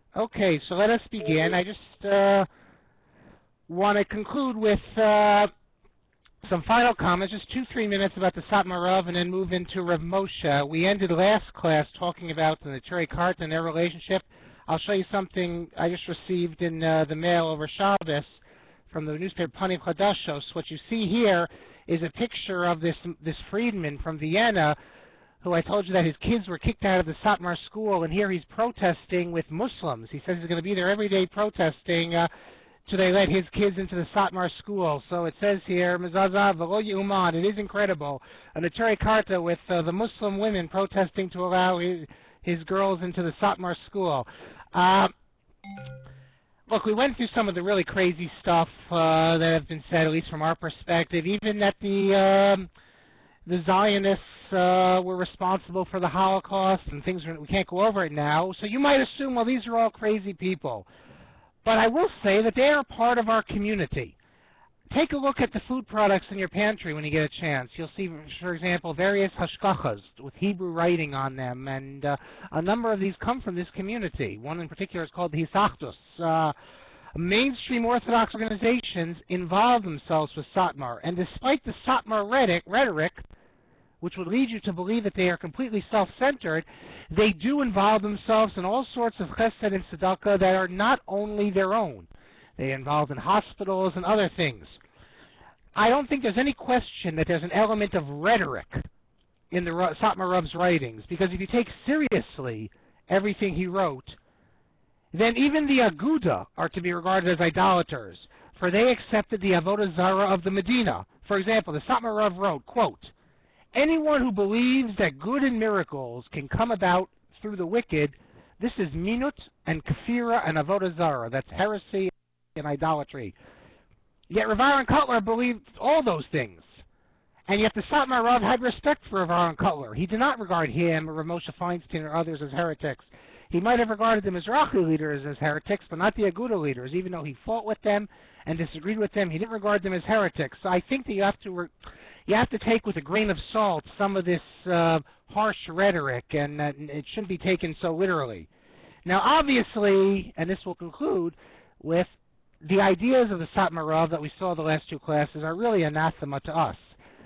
Okay, so let us begin. I just want to conclude with some final comments, just 2-3 minutes about the Satmar Rav, and then move into Rav Moshe. We ended last class talking about the Neturei Karta and their relationship. I'll show you something I just received in the mail over Shabbos from the newspaper Panim Chadashos. What you see here is a picture of this freedman from Vienna, who I told you that his kids were kicked out of the Satmar school, and here he's protesting with Muslims. He says he's going to be there every day protesting till they let his kids into the Satmar school. So it says here, Mezazav v'lo ye'uman, it is incredible, a Neturei Karta with the Muslim women protesting to allow his girls into the Satmar school. Look, we went through some of the really crazy stuff that have been said, at least from our perspective, even that the Zionists were responsible for the Holocaust and things. We can't go over it now. So you might assume, well, these are all crazy people. But I will say that they are part of our community. Take a look at the food products in your pantry when you get a chance. You'll see, for example, various hashkachas with Hebrew writing on them, and a number of these come from this community. One in particular is called the Hisachdus. Mainstream Orthodox organizations involve themselves with Satmar, and despite the Satmar rhetoric, which would lead you to believe that they are completely self-centered, they do involve themselves in all sorts of chesed and tzedakah that are not only their own. They are involved in hospitals and other things. I don't think there's any question that there's an element of rhetoric in the Satmar Rav's writings, because if you take seriously everything he wrote, then even the Aguda are to be regarded as idolaters, for they accepted the Avodah Zarah of the Medina. For example, the Satmar Rav wrote, quote, "Anyone who believes that good and miracles can come about through the wicked, this is minut and kafira and avodah zarah." That's heresy and idolatry. Yet Rav Aaron Kotler believed all those things. And yet the Satmar Rav had respect for Rav Aaron Kotler. He did not regard him or Rav Moshe Feinstein or others as heretics. He might have regarded the Mizrahi leaders as heretics, but not the Aguda leaders. Even though he fought with them and disagreed with them, he didn't regard them as heretics. So I think that you have to take with a grain of salt some of this harsh rhetoric, and it shouldn't be taken so literally. Now, obviously, and this will conclude with, the ideas of the Satmar Rav that we saw the last two classes are really anathema to us,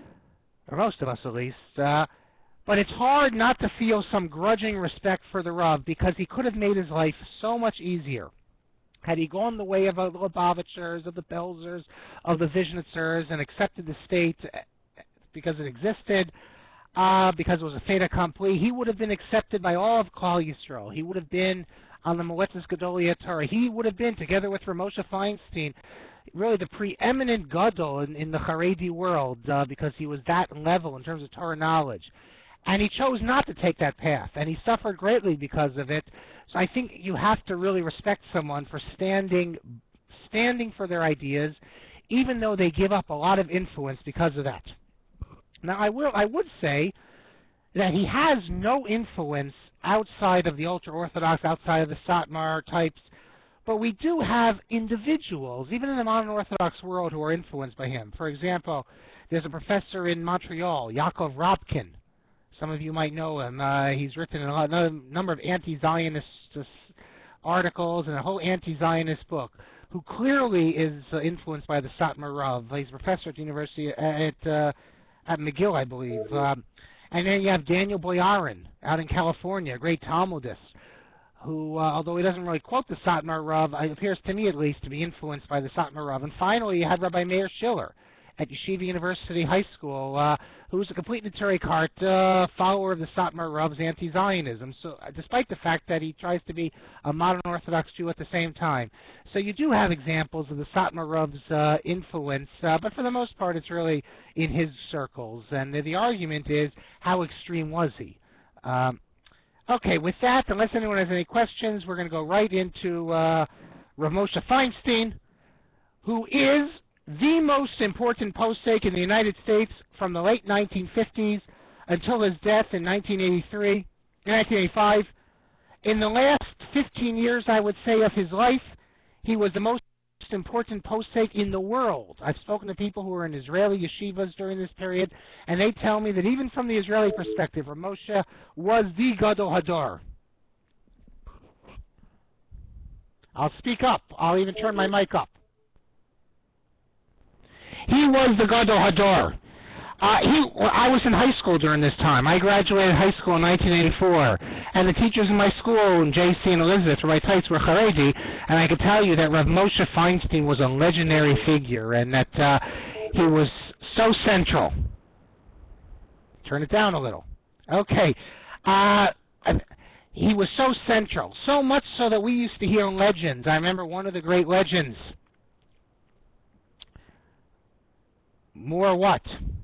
or most of us at least. But it's hard not to feel some grudging respect for the Rav, because he could have made his life so much easier had he gone the way of the Lubavitchers, of the Belzers, of the Vizhnitzers, and accepted the state because it existed, because it was a fait accompli. He would have been accepted by all of Klal Yisrael. He would have been on the Moetzes Gedolei Torah. He would have been, together with Rav Moshe Feinstein, really the preeminent gadol in the Haredi world, because he was that level in terms of Torah knowledge. And he chose not to take that path, and he suffered greatly because of it. So I think you have to really respect someone for standing for their ideas, even though they give up a lot of influence because of that. Now, I would say that he has no influence outside of the ultra-Orthodox, outside of the Satmar types, but we do have individuals, even in the modern Orthodox world, who are influenced by him. For example, there's a professor in Montreal, Yaakov Robkin. Some of you might know him. He's written a number of anti-Zionist articles and a whole anti-Zionist book, who clearly is influenced by the Satmar Rav. He's a professor at the university at McGill, I believe. And then you have Daniel Boyarin out in California, a great Talmudist, who, although he doesn't really quote the Satmar Rav, appears to me at least to be influenced by the Satmar Rav. And finally, you had Rabbi Meir Schiller at Yeshiva University High School, who's a complete Neturei Karta follower of the Satmar Rav's anti-Zionism, so despite the fact that he tries to be a modern Orthodox Jew at the same time. So you do have examples of the Satmar Rav's influence, but for the most part it's really in his circles, and the argument is, how extreme was he? Okay, with that, unless anyone has any questions, we're going to go right into Rav Moshe Feinstein, who is the most important posek in the United States from the late 1950s until his death in 1985. In the last 15 years, I would say, of his life, he was the most important posek in the world. I've spoken to people who were in Israeli yeshivas during this period, and they tell me that even from the Israeli perspective, Rav Moshe was the Gadol Hador. I'll speak up. I'll even turn my mic up. He was the Gadol Hador. I was in high school during this time. I graduated high school in 1984, and the teachers in my school, in JC and Elizabeth, were my types were Haredi, and I could tell you that Rav Moshe Feinstein was a legendary figure, and that he was so central. Turn it down a little. Okay. He was so central, so much so that we used to hear legends. I remember one of the great legends. More what?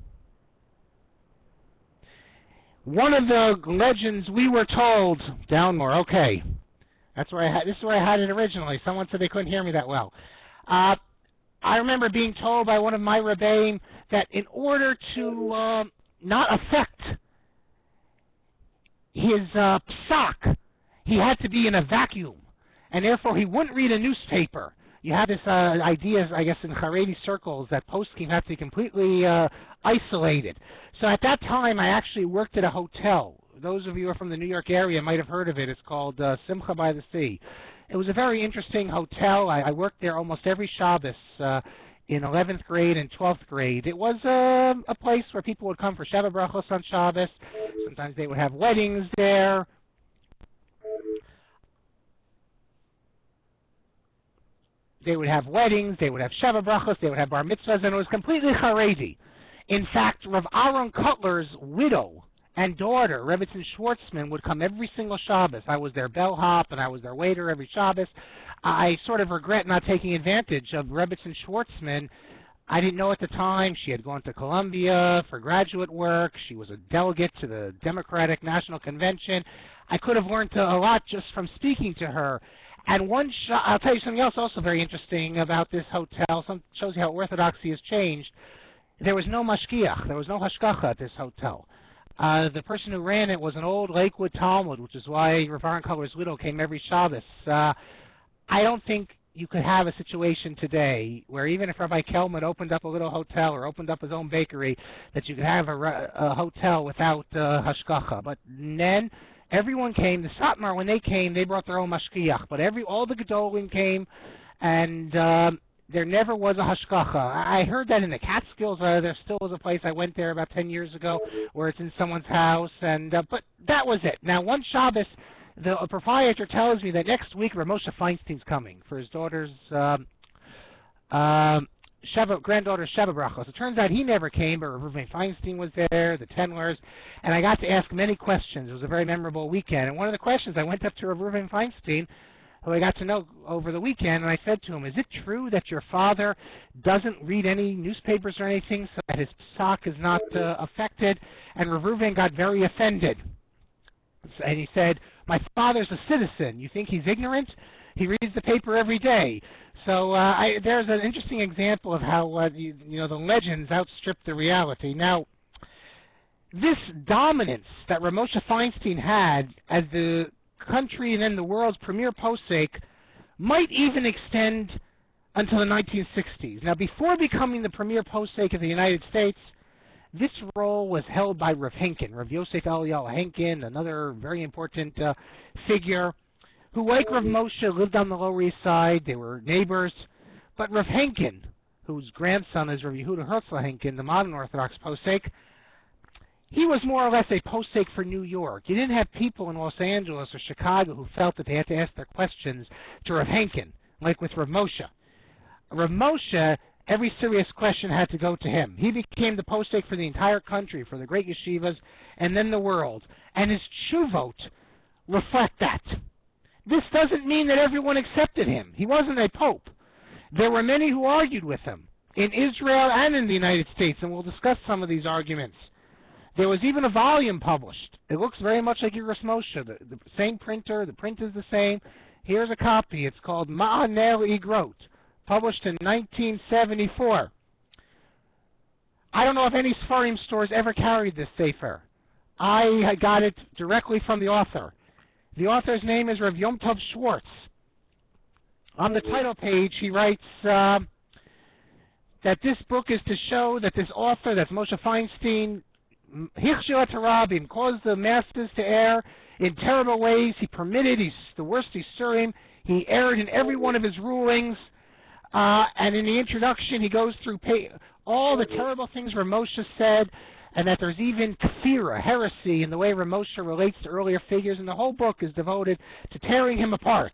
One of the legends we were told, down more, okay. That's where this is where I had it originally. Someone said they couldn't hear me that well. I remember being told by one of my rebbeim that in order to not affect his psak, he had to be in a vacuum, and therefore he wouldn't read a newspaper. You have this idea, I guess, in Haredi circles that poskim have to be completely isolated. So at that time, I actually worked at a hotel. Those of you who are from the New York area might have heard of it. It's called Simcha by the Sea. It was a very interesting hotel. I worked there almost every Shabbos in 11th grade and 12th grade. It was a place where people would come for Sheva Brachos on Shabbos. Sometimes they would have weddings there. They would have weddings, they would have Sheva Brachos, they would have bar mitzvahs, and it was completely Haredi. In fact, Rav Aaron Cutler's widow and daughter, Rebbetzin Schwartzman, would come every single Shabbos. I was their bellhop, and I was their waiter every Shabbos. I sort of regret not taking advantage of Rebbetzin Schwartzman. I didn't know at the time. She had gone to Columbia for graduate work. She was a delegate to the Democratic National Convention. I could have learned a lot just from speaking to her. And I'll tell you something else also very interesting about this hotel. Shows you how orthodoxy has changed. There was no mashgiach. There was no hashgacha at this hotel. The person who ran it was an old Lakewood Talmud, which is why Rav Aaron Cutler's widow came every Shabbos. I don't think you could have a situation today where even if Rabbi Kelman opened up a little hotel or opened up his own bakery, that you could have a hotel without hashgacha. But then everyone came. The Satmar, when they came, they brought their own mashgiach. But all the Gedolim came, and there never was a hashgacha. I heard that in the Catskills. There still was a place. I went there about 10 years ago where it's in someone's house, and but that was it. Now, one Shabbos, the proprietor tells me that next week Rav Moshe Feinstein's coming for his daughter's granddaughter's Sheva Brachos. It turns out he never came, but Rav Feinstein was there, the Tenlers, and I got to ask many questions. It was a very memorable weekend. And one of the questions, I went up to Rav Feinstein, who I got to know over the weekend, and I said to him, is it true that your father doesn't read any newspapers or anything so that his psak is not affected? And Rav Reuven got very offended. And he said, my father's a citizen. You think he's ignorant? He reads the paper every day. So there's an interesting example of how the legends outstrip the reality. Now, this dominance that Rav Moshe Feinstein had as the country and then the world's premier posek might even extend until the 1960s. Now, before becoming the premier posek of the United States, this role was held by Rav Henkin, Rav Yosef Eliyahu Henkin, another very important figure, who, like Rav Moshe, lived on the Lower East Side. They were neighbors. But Rav Henkin, whose grandson is Rav Yehuda Herzl Henkin, the modern Orthodox posek, he was more or less a posek for New York. You didn't have people in Los Angeles or Chicago who felt that they had to ask their questions to Rav Henkin, like with Rav Moshe. Rav Moshe, every serious question had to go to him. He became the posek for the entire country, for the great yeshivas, and then the world. And his tshuvot reflect that. This doesn't mean that everyone accepted him. He wasn't a pope. There were many who argued with him, in Israel and in the United States, and we'll discuss some of these arguments. There was even a volume published. It looks very much like Yiras Moshe, the same printer, the print is the same. Here's a copy. It's called Ma'anel Igrot, published in 1974. I don't know if any Sfarim stores ever carried this Sefer. I got it directly from the author. The author's name is Rav Yom Tov Schwartz. On the title page, he writes that this book is to show that this author, that's Moshe Feinstein, Hichshel Tarabim, caused the masses to err in terrible ways. He permitted, he's the worst Isurim. He erred in every one of his rulings. And in the introduction, he goes through all the terrible things Ramosha said, and that there's even kafira, heresy, in the way Ramosha relates to earlier figures, and the whole book is devoted to tearing him apart.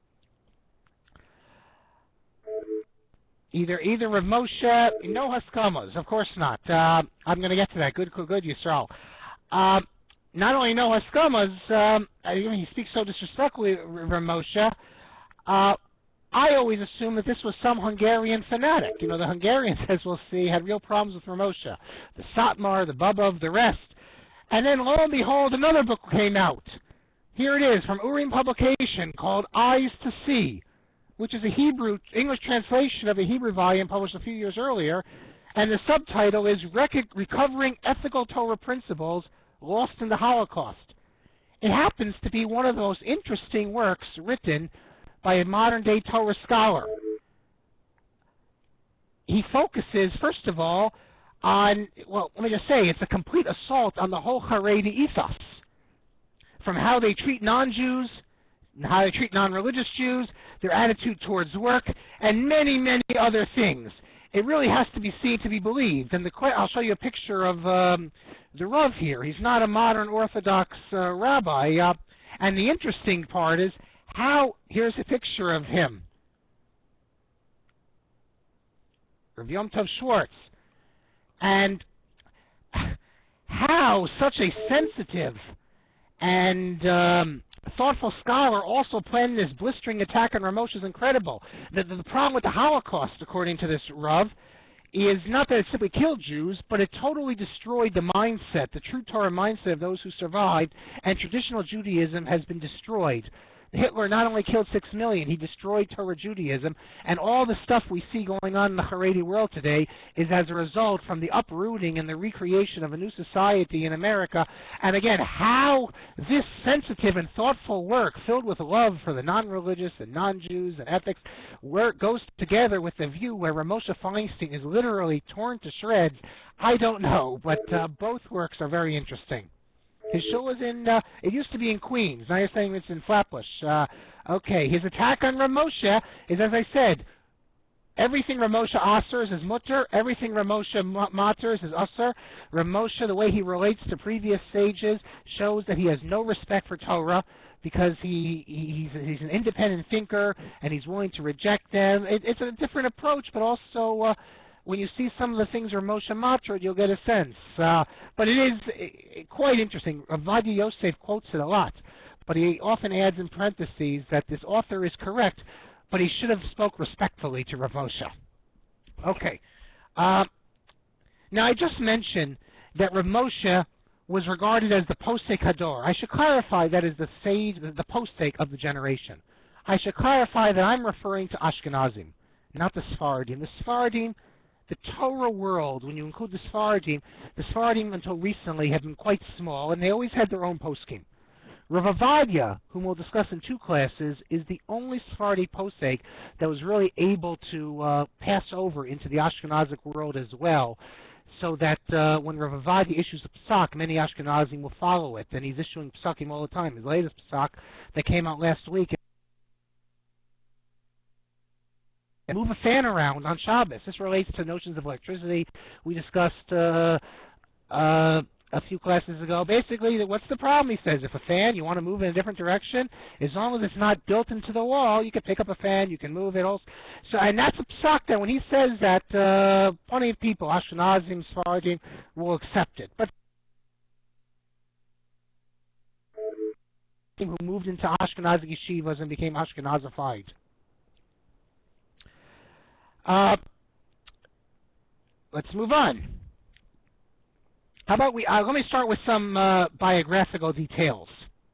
Either Rav Moshe, no Haskamas, of course not. I'm going to get to that. Good, Yisrael. Not only no Haskamas, he speaks so disrespectfully, Rav Moshe. I always assumed that this was some Hungarian fanatic. You know, the Hungarians, as we'll see, had real problems with Rav Moshe. The Satmar, the Babov, the rest. And then, lo and behold, another book came out. Here it is, from Urim Publication, called Eyes to See, which is a English translation of a Hebrew volume published a few years earlier, and the subtitle is Recovering Ethical Torah Principles Lost in the Holocaust. It happens to be one of the most interesting works written by a modern-day Torah scholar. He focuses, first of all, on, well, let me just say, it's a complete assault on the whole Haredi ethos, from how they treat non-Jews, how they treat non-religious Jews, their attitude towards work, and many, many other things. It really has to be seen to be believed. And I'll show you a picture of the Rav here. He's not a modern Orthodox rabbi. And the interesting part is here's a picture of him. Rav Yom Tov Schwartz. And how such a sensitive and thoughtful scholar also planned this blistering attack on Rav Moshe is incredible. The problem with the Holocaust, according to this Rav, is not that it simply killed Jews, but it totally destroyed the mindset, the true Torah mindset of those who survived, and traditional Judaism has been destroyed. Hitler not only killed 6 million, he destroyed Torah Judaism, and all the stuff we see going on in the Haredi world today is as a result from the uprooting and the recreation of a new society in America. And again, how this sensitive and thoughtful work, filled with love for the non-religious and non-Jews and ethics, goes together with the view where Ramosha Feinstein is literally torn to shreds, I don't know, but both works are very interesting. His show was it used to be in Queens. Now you're saying it's in Flatbush. Okay, his attack on Rav Moshe is, as I said, everything Rav Moshe asers is mutter, everything Rav Moshe maters is aser. Rav Moshe, the way he relates to previous sages, shows that he has no respect for Torah because he's an independent thinker and he's willing to reject them. It's a different approach, but also when you see some of the things Rav Moshe mattered, you'll get a sense. But it is quite interesting. Ovadia Yosef quotes it a lot, but he often adds in parentheses that this author is correct, but he should have spoke respectfully to Rav Moshe. Okay. Now, I just mentioned that Rav Moshe was regarded as the Posek Hador. I should clarify that is the sage, the Posek of the generation. I should clarify that I'm referring to Ashkenazim, not the Sephardim. The Sephardim, the Torah world, when you include the Sephardim until recently have been quite small, and they always had their own poskim. Rav Ovadia, whom we'll discuss in 2 classes, is the only Sephardi posek that was really able to pass over into the Ashkenazic world as well, so that when Rav Ovadia issues a psak, many Ashkenazim will follow it, and he's issuing psakim all the time. His latest psak that came out last week, move a fan around on Shabbos. This relates to notions of electricity. We discussed a few classes ago. Basically, what's the problem? He says, if a fan, you want to move in a different direction, as long as it's not built into the wall, you can pick up a fan, you can move it also. So, and that's a psak that when he says that, plenty of people, Ashkenazim, Sephardim, will accept it. But who moved into Ashkenazic yeshivas and became Ashkenazified. Let's move on. How about let me start with some biographical details.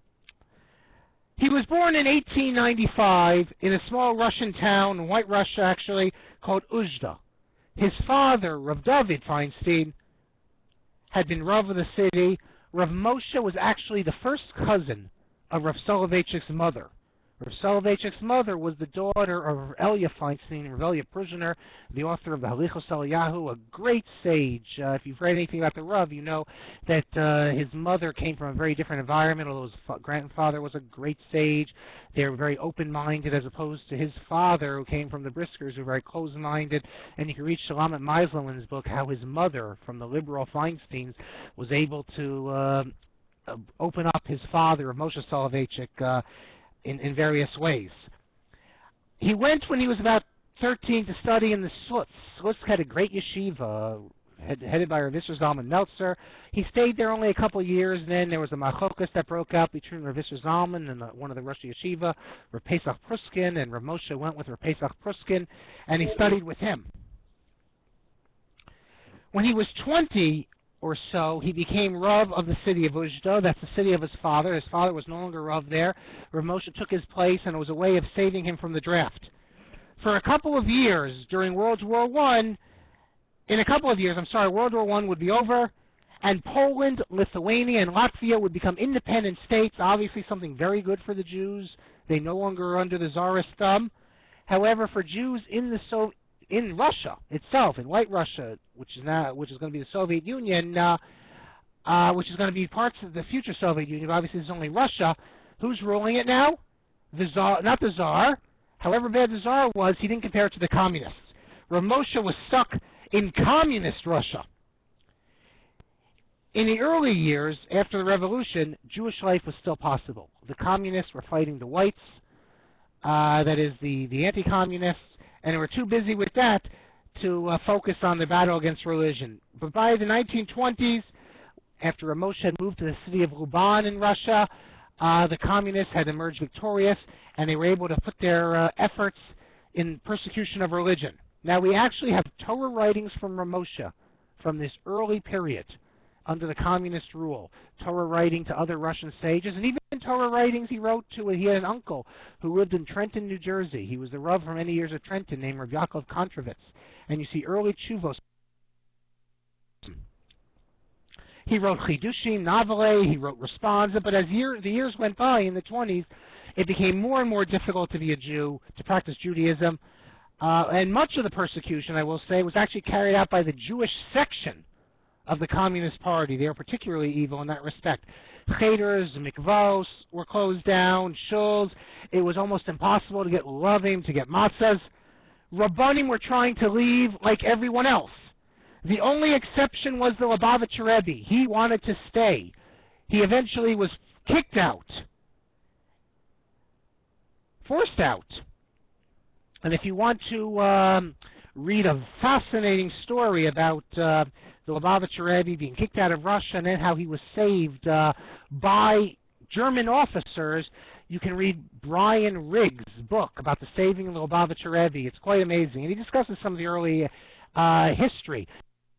He was born in 1895 in a small Russian town, in White Russia actually, called Uzda. His father, Rav David Feinstein, had been Rav of the city. Rav Moshe was actually the first cousin of Rav Soloveitchik's mother, Rav Soloveitchik's mother was the daughter of Elia Feinstein, Rav Elia Pruzhiner, the author of the Halichos Eliyahu, a great sage. If you've read anything about the Rav, you know that his mother came from a very different environment, although his grandfather was a great sage. They were very open-minded as opposed to his father, who came from the Briskers, who were very closed-minded. And you can read Shlomo Meisler in his book how his mother, from the liberal Feinsteins, was able to open up his father, Moshe Soloveitchik, in various ways. He went when he was about 13 to study in the Slutsk. Slutsk had a great yeshiva headed by Rav Isser Zalman Meltzer. He stayed there only a couple of years, and then there was a machlokas that broke out between Rav Isser Zalman and one of the Rosh Yeshiva, Rav Pesach Pruskin, and Rav Moshe went with Rav Pesach Pruskin, and he studied with him. When he was 20 or so, he became Rav of the city of Ujda. That's the city of his father. His father was no longer Rav there. Rav Moshe took his place, and it was a way of saving him from the draft. For a couple of years during World War I, World War I would be over, and Poland, Lithuania, and Latvia would become independent states, obviously something very good for the Jews. They no longer are under the Tsarist thumb. However, for Jews in Russia itself, in White Russia, which is going to be the Soviet Union, which is going to be parts of the future Soviet Union. Obviously, it's only Russia. Who's ruling it now? The Tsar, not the Tsar. However bad the Tsar was, he didn't compare it to the communists. Rav Moshe was stuck in communist Russia. In the early years after the revolution, Jewish life was still possible. The communists were fighting the whites, that is the anti-communists, and they were too busy with that to focus on the battle against religion. But by the 1920s, after Rav Moshe had moved to the city of Luban in Russia, the communists had emerged victorious, and they were able to put their efforts in persecution of religion. Now, we actually have Torah writings from Rav Moshe from this early period under the communist rule, Torah writing to other Russian sages, and even Torah writings he wrote to, he had an uncle who lived in Trenton, New Jersey. He was the Rav for many years of Trenton named Rav Yaakov Kontrovitz. And you see early tshuvos. He wrote Chidushim, Navale, he wrote Responsa, but as the years went by in the 20s, it became more and more difficult to be a Jew, to practice Judaism, and much of the persecution, I will say, was actually carried out by the Jewish section of the Communist Party. They were particularly evil in that respect. Cheters, mikvos were closed down, shuls. It was almost impossible to get lovim, to get matzahs. Rabbanim were trying to leave like everyone else. The only exception was the Lubavitcher Rebbe. He wanted to stay. He eventually was kicked out, forced out. And if you want to read a fascinating story about the Lubavitcher Rebbe being kicked out of Russia and then how he was saved by German officers, you can read Brian Riggs' book about the saving of the Lubavitcher Rebbe. It's quite amazing. And he discusses some of the early history.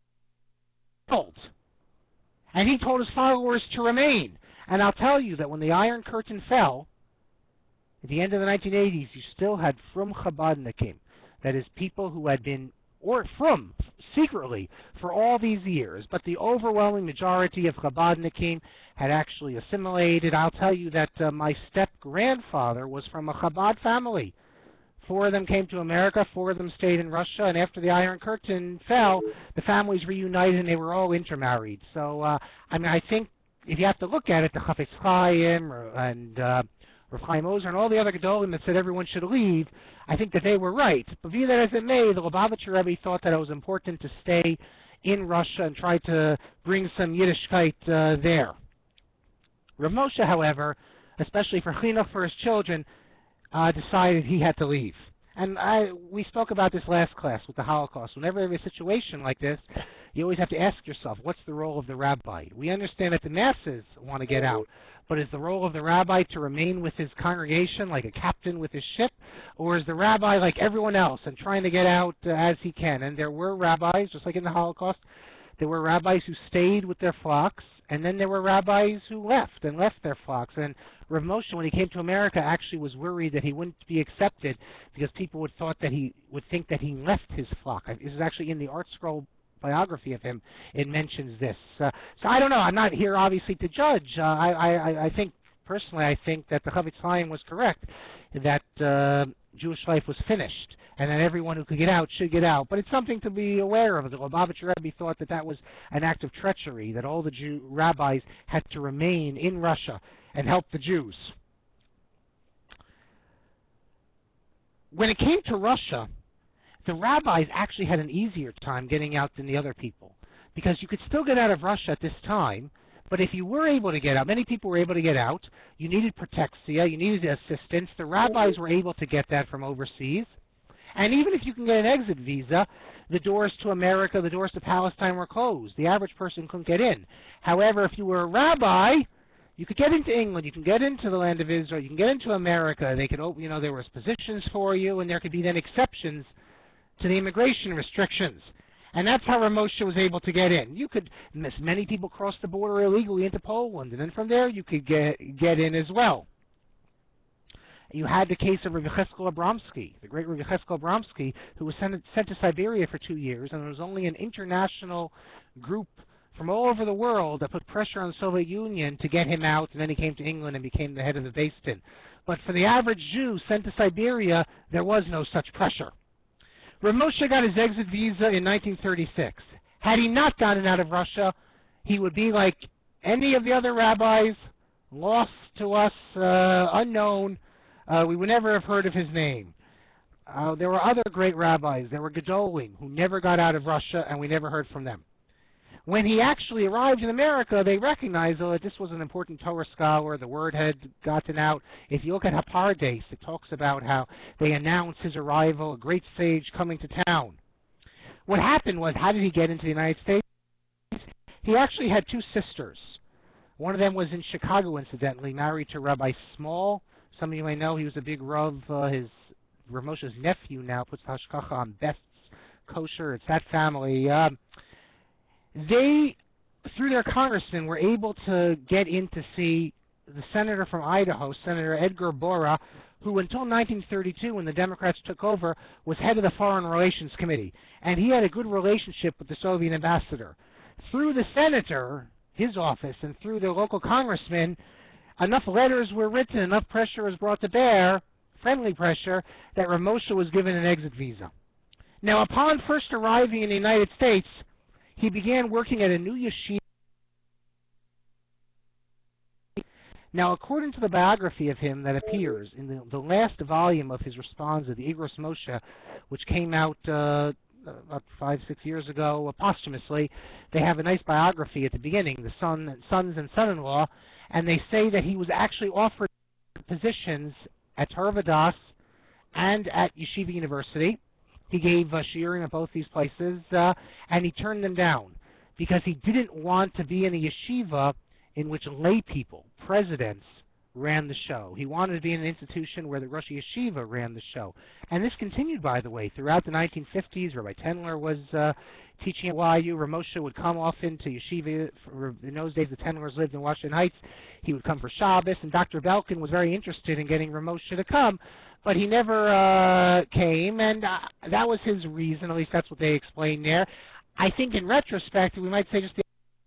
And he told his followers to remain. And I'll tell you that when the Iron Curtain fell, at the end of the 1980s, you still had Frum Chabadnikim, that is, people who had been from secretly for all these years, but the overwhelming majority of Chabadnikim had actually assimilated. I'll tell you that my step-grandfather was from a Chabad family. 4 of them came to America, 4 of them stayed in Russia, and after the Iron Curtain fell, the families reunited and they were all intermarried. So, I think if you have to look at it, the Chafetz Chaim and Rav Chaim Ozer and all the other Gedolim that said everyone should leave, I think that they were right. But be that as it may, the Lubavitcher Rebbe thought that it was important to stay in Russia and try to bring some Yiddishkeit there. Rav Moshe, however, especially for chinuch for his children, decided he had to leave. And we spoke about this last class with the Holocaust. Whenever there's a situation like this, you always have to ask yourself, what's the role of the rabbi? We understand that the masses want to get out, but is the role of the rabbi to remain with his congregation like a captain with his ship? Or is the rabbi like everyone else and trying to get out as he can? And there were rabbis, just like in the Holocaust, there were rabbis who stayed with their flocks, and then there were rabbis who left their flocks. And Rav Moshe, when he came to America, actually was worried that he wouldn't be accepted because people would think that he left his flock. This is actually in the Art Scroll biography of him. It mentions this. So I don't know. I'm not here, obviously, to judge. I think, personally, I think that the Chafetz Chaim was correct that Jewish life was finished and that everyone who could get out should get out. But it's something to be aware of. The Lubavitcher Rebbe thought that that was an act of treachery, that all the rabbis had to remain in Russia and help the Jews. When it came to Russia, the rabbis actually had an easier time getting out than the other people, because you could still get out of Russia at this time, but if you were able to get out, many people were able to get out, you needed protexia, you needed assistance. The rabbis were able to get that from overseas. And even if you can get an exit visa, the doors to America, the doors to Palestine were closed. The average person couldn't get in. However, if you were a rabbi, you could get into England, you can get into the land of Israel, you can get into America. They could open, there was positions for you, and there could be then exceptions to the immigration restrictions. And that's how Ramosha was able to get in. Many people crossed the border illegally into Poland, and then from there you could get in as well. You had the case of Rabbi Cheskel Abramsky, the great Rabbi Cheskel Abramsky, who was sent to Siberia for 2 years, and there was only an international group from all over the world that put pressure on the Soviet Union to get him out, and then he came to England and became the head of the Beis Din. But for the average Jew sent to Siberia, there was no such pressure. Rav Moshe got his exit visa in 1936. Had he not gotten out of Russia, he would be like any of the other rabbis, lost to us, unknown. We would never have heard of his name. There were other great rabbis. There were Gedolim who never got out of Russia, and we never heard from them. When he actually arrived in America, they recognized that this was an important Torah scholar. The word had gotten out. If you look at Hapardes, it talks about how they announced his arrival, a great sage coming to town. What happened was, how did he get into the United States? He actually had two sisters. One of them was in Chicago, incidentally, married to Rabbi Small. Some of you may know he was a big Rav. His Rav Moshe's nephew now puts the hashkacha on Best's kosher. It's that family. They, through their congressman, were able to get in to see the senator from Idaho, Senator Edgar Bora, who until 1932, when the Democrats took over, was head of the Foreign Relations Committee. And he had a good relationship with the Soviet ambassador. Through the senator, his office, and through the local congressman, enough letters were written, enough pressure was brought to bear, friendly pressure, that Rav Moshe was given an exit visa. Now, upon first arriving in the United States, he began working at a new yeshiva. Now, according to the biography of him that appears in the last volume of his Responsa, the Igros Moshe, which came out about 5-6 years ago posthumously, they have a nice biography at the beginning, the sons and son-in-law, and they say that he was actually offered positions at Torah Vodaas and at Yeshiva University. He gave shiurim at both these places, and he turned them down because he didn't want to be in a yeshiva in which lay people, presidents, ran the show. He wanted to be in an institution where the Rosh Yeshiva ran the show. And this continued, by the way, throughout the 1950s. Rabbi Tendler was teaching at YU. Rav Moshe would come off into yeshiva. In those days, the Tendlers lived in Washington Heights. He would come for Shabbos, and Dr. Belkin was very interested in getting Rav Moshe to come, but he never came, and that was his reason. At least that's what they explained there. I think in retrospect, we might say just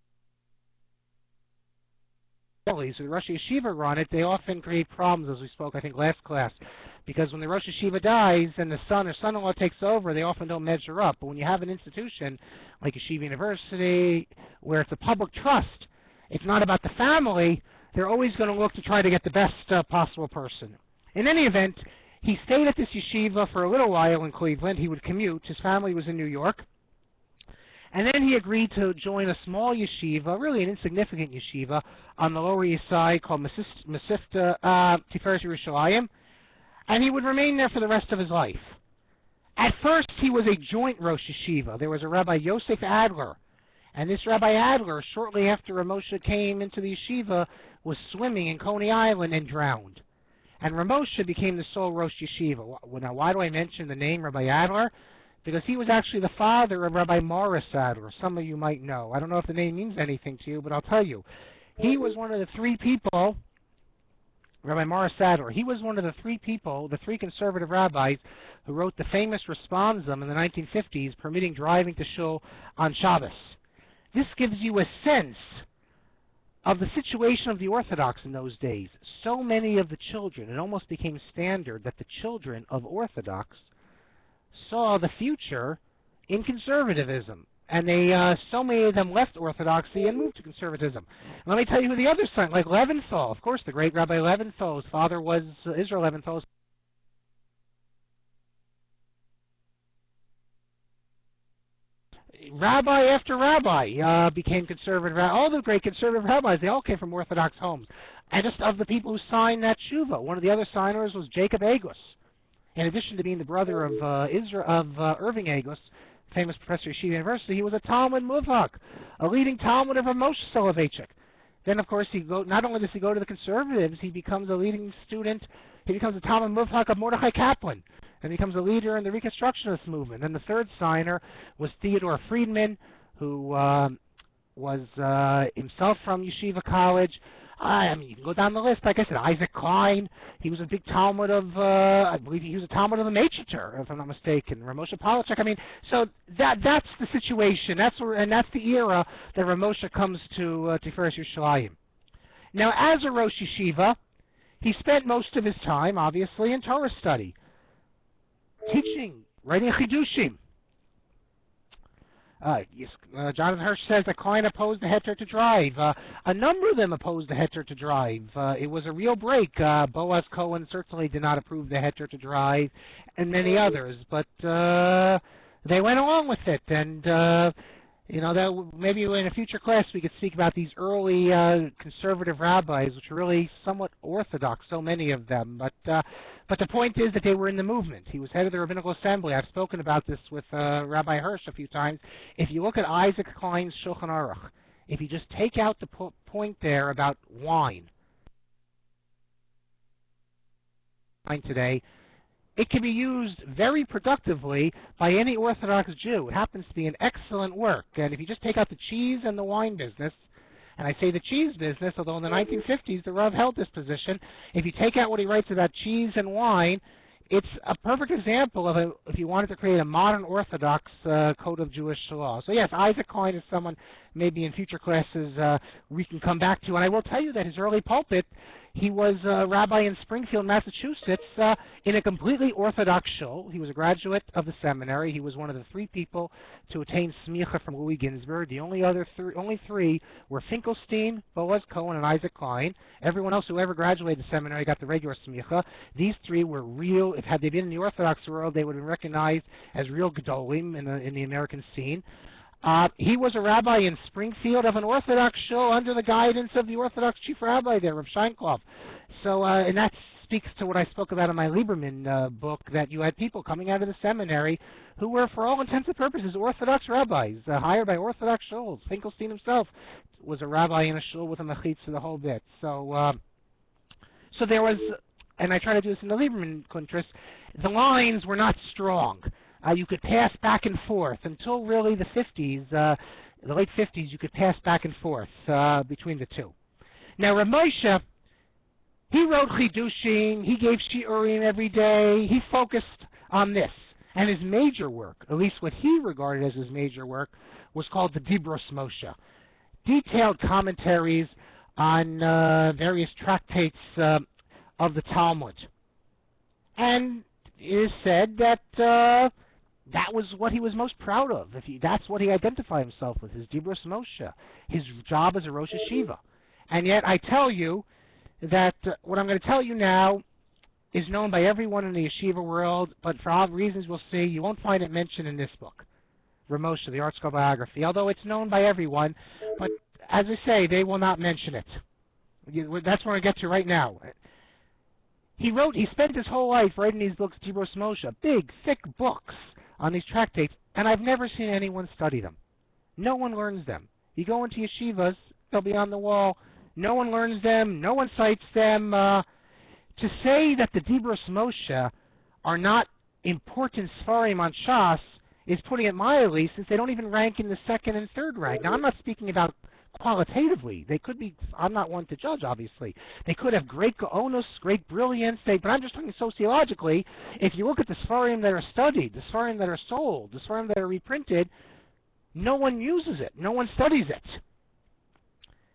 so the Rosh Yeshiva run it, they often create problems, as we spoke, I think, last class, because when the Rosh Yeshiva dies and the son or son-in-law takes over, they often don't measure up. But when you have an institution like Yeshiva University, where it's a public trust, it's not about the family, they're always going to look to try to get the best possible person. In any event, he stayed at this yeshiva for a little while in Cleveland. He would commute. His family was in New York. And then he agreed to join a small yeshiva, really an insignificant yeshiva, on the Lower East Side called Mesivta Tiferet Yerushalayim, and he would remain there for the rest of his life. At first, he was a joint Rosh Yeshiva. There was a Rabbi Yosef Adler, and this Rabbi Adler, shortly after Rav Moshe came into the yeshiva, was swimming in Coney Island and drowned. And Rav Moshe became the sole Rosh Yeshiva. Now, why do I mention the name Rabbi Adler? Because he was actually the father of Rabbi Morris Adler. Some of you might know. I don't know if the name means anything to you, but I'll tell you. He was one of the three people, Rabbi Morris Adler, he was one of the three people, the three conservative rabbis, who wrote the famous Responsum in the 1950s permitting driving to shul on Shabbos. This gives you a sense of the situation of the Orthodox in those days. so many of the children, it almost became standard that the children of Orthodox saw the future in conservatism. And so many of them left Orthodoxy and moved to conservatism. And let me tell you who the others signed, like Leventhal. Of course, the great Rabbi Leventhal. His father was Israel Leventhal. Rabbi after rabbi became conservative. All the great conservative rabbis, they all came from Orthodox homes. And just of the people who signed that tshuva, one of the other signers was Jacob Agus. In addition to being the brother of Irving Agus, famous professor at Yeshiva University, he was a Talmud Muvhak, a leading Talmud of Moshe Soloveitchik. Then, of course, not only does he go to the conservatives, he becomes a leading student. He becomes a Talmud Muvhak of Mordechai Kaplan, and becomes a leader in the Reconstructionist movement. And the third signer was Theodore Friedman, who was himself from Yeshiva College. I mean, you can go down the list. Like I said, Isaac Klein. He was a big Talmud of, I believe he was a Talmud of the Meitcheter, if I'm not mistaken. Ramosha Polachek. I mean, so that's the situation. That's the era that Ramosha comes to Tiferes Yerushalayim. Now, as a Rosh Yeshiva, he spent most of his time, obviously, in Torah study, teaching, writing Chidushim. Jonathan Hirsch says that Klein opposed the heter to drive. A number of them opposed the heter to drive. It was a real break. Boaz Cohen certainly did not approve the heter to drive, and many others. But they went along with it. And that maybe in a future class we could speak about these early conservative rabbis, which were really somewhat orthodox, so many of them. But the point is that they were in the movement. He was head of the Rabbinical Assembly. I've spoken about this with Rabbi Hirsch a few times. If you look at Isaac Klein's Shulchan Aruch, if you just take out the point there about wine today, it can be used very productively by any Orthodox Jew. It happens to be an excellent work. And if you just take out the cheese and the wine business, and I say the cheese business, although in the 1950s the Rav held this position, if you take out what he writes about cheese and wine, it's a perfect example of if you wanted to create a modern Orthodox code of Jewish law. So yes, Isaac Klein is someone maybe in future classes we can come back to. And I will tell you that his early pulpit, he was a rabbi in Springfield, Massachusetts, in a completely Orthodox shul. He was a graduate of the seminary. He was one of the 3 people to attain smicha from Louis Ginsburg. The only three were Finkelstein, Boaz Cohen, and Isaac Klein. Everyone else who ever graduated the seminary got the regular smicha. These 3 were real. If had they been in the Orthodox world, they would have been recognized as real gedolim in the American scene. He was a rabbi in Springfield of an Orthodox shul under the guidance of the Orthodox chief rabbi there, Rav Sheinkopf. So, and that speaks to what I spoke about in my Lieberman book, that you had people coming out of the seminary who were, for all intents and purposes, Orthodox rabbis, hired by Orthodox shuls. Finkelstein himself was a rabbi in a shul with a mechitza, the whole bit. So there was, and I try to do this in the Lieberman Kuntras, the lines were not strong. You could pass back and forth until really the 50s, the late 50s. You could pass back and forth between the two. Now, Rav Moshe, he wrote Chidushim. He gave Shiurim every day. He focused on this, and his major work, at least what he regarded as his major work, was called the Dibros Moshe, detailed commentaries on various tractates of the Talmud, and it is said that. That was what he was most proud of. That's what he identified himself with, his Dibros Moshe, his job as a Rosh Yeshiva. And yet I tell you that what I'm going to tell you now is known by everyone in the Yeshiva world, but for obvious reasons we'll see, you won't find it mentioned in this book, Rav Moshe, the ArtScroll biography, although it's known by everyone. But as I say, they will not mention it. That's what I get to right now. He spent his whole life writing these books, Dibros Moshe, big, thick books on these tractates, and I've never seen anyone study them. No one learns them. You go into yeshivas, they'll be on the wall. No one learns them. No one cites them. To say that the Dibros Moshe are not important Sfarim on Shas is putting it mildly, since they don't even rank in the second and third rank. Now, I'm not speaking about qualitatively. They could be, I'm not one to judge, obviously. They could have great gaonus, great brilliance, but I'm just talking sociologically. If you look at the Sfarim that are studied, the Sfarim that are sold, the Sfarim that are reprinted, no one uses it. No one studies it.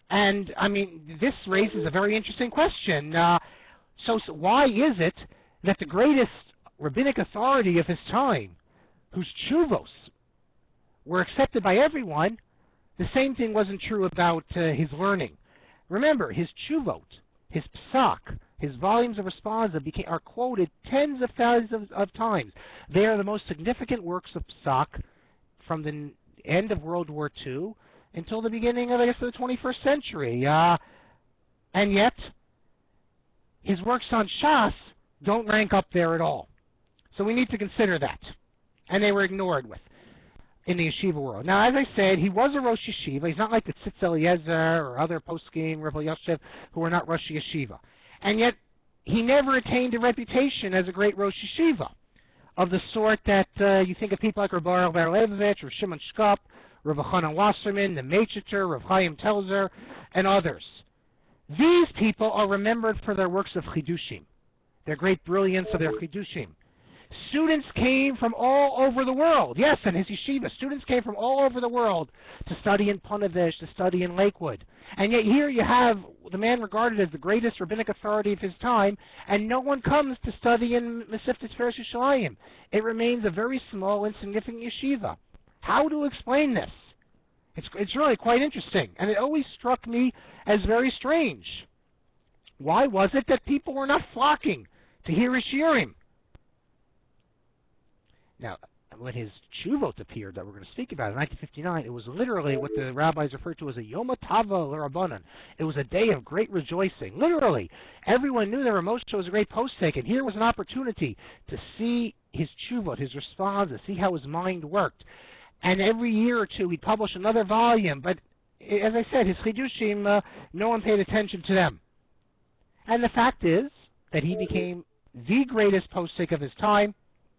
And, I mean, this raises a very interesting question. So why is it that the greatest rabbinic authority of his time, whose tshuvos were accepted by everyone, the same thing wasn't true about his learning? Remember, his tshuvot, his psak, his volumes of responsa are quoted tens of thousands of times. They are the most significant works of psak from the end of World War II until the beginning of, I guess, the 21st century. And yet, his works on Shas don't rank up there at all. So we need to consider that. And they were ignored in the yeshiva world. Now, as I said, he was a Rosh Yeshiva. He's not like the Tzitz Eliezer or other poskim, Rebbe Yosef, who were not Rosh Yeshiva. And yet, he never attained a reputation as a great Rosh Yeshiva, of the sort that you think of people like Rabbi Baruch Bar Leibovich, or Shimon Shkop, Rabbi Chanan Wasserman, the Meitcheter, Rav Chaim Telzer, and others. These people are remembered for their works of Chidushim, their great brilliance of their Chidushim. Students came from all over the world. Yes, in his yeshiva, students came from all over the world to study in Punavish, to study in Lakewood. And yet here you have the man regarded as the greatest rabbinic authority of his time, and no one comes to study in Mesivta Tiferes Yerushalayim. It remains a very small, insignificant yeshiva. How to explain this? It's really quite interesting, and it always struck me as very strange. Why was it that people were not flocking to hear his shiurim? Now, when his tshuvot appeared that we're going to speak about in 1959, it was literally what the rabbis referred to as a Yom Tava l'Rabbanan. It was a day of great rejoicing. Literally, everyone knew that Rav Moshe was a great posek, and here was an opportunity to see his tshuvot, his responses, see how his mind worked. And every year or two, he'd publish another volume. But as I said, his chidushim, no one paid attention to them. And the fact is that he became the greatest posek of his time.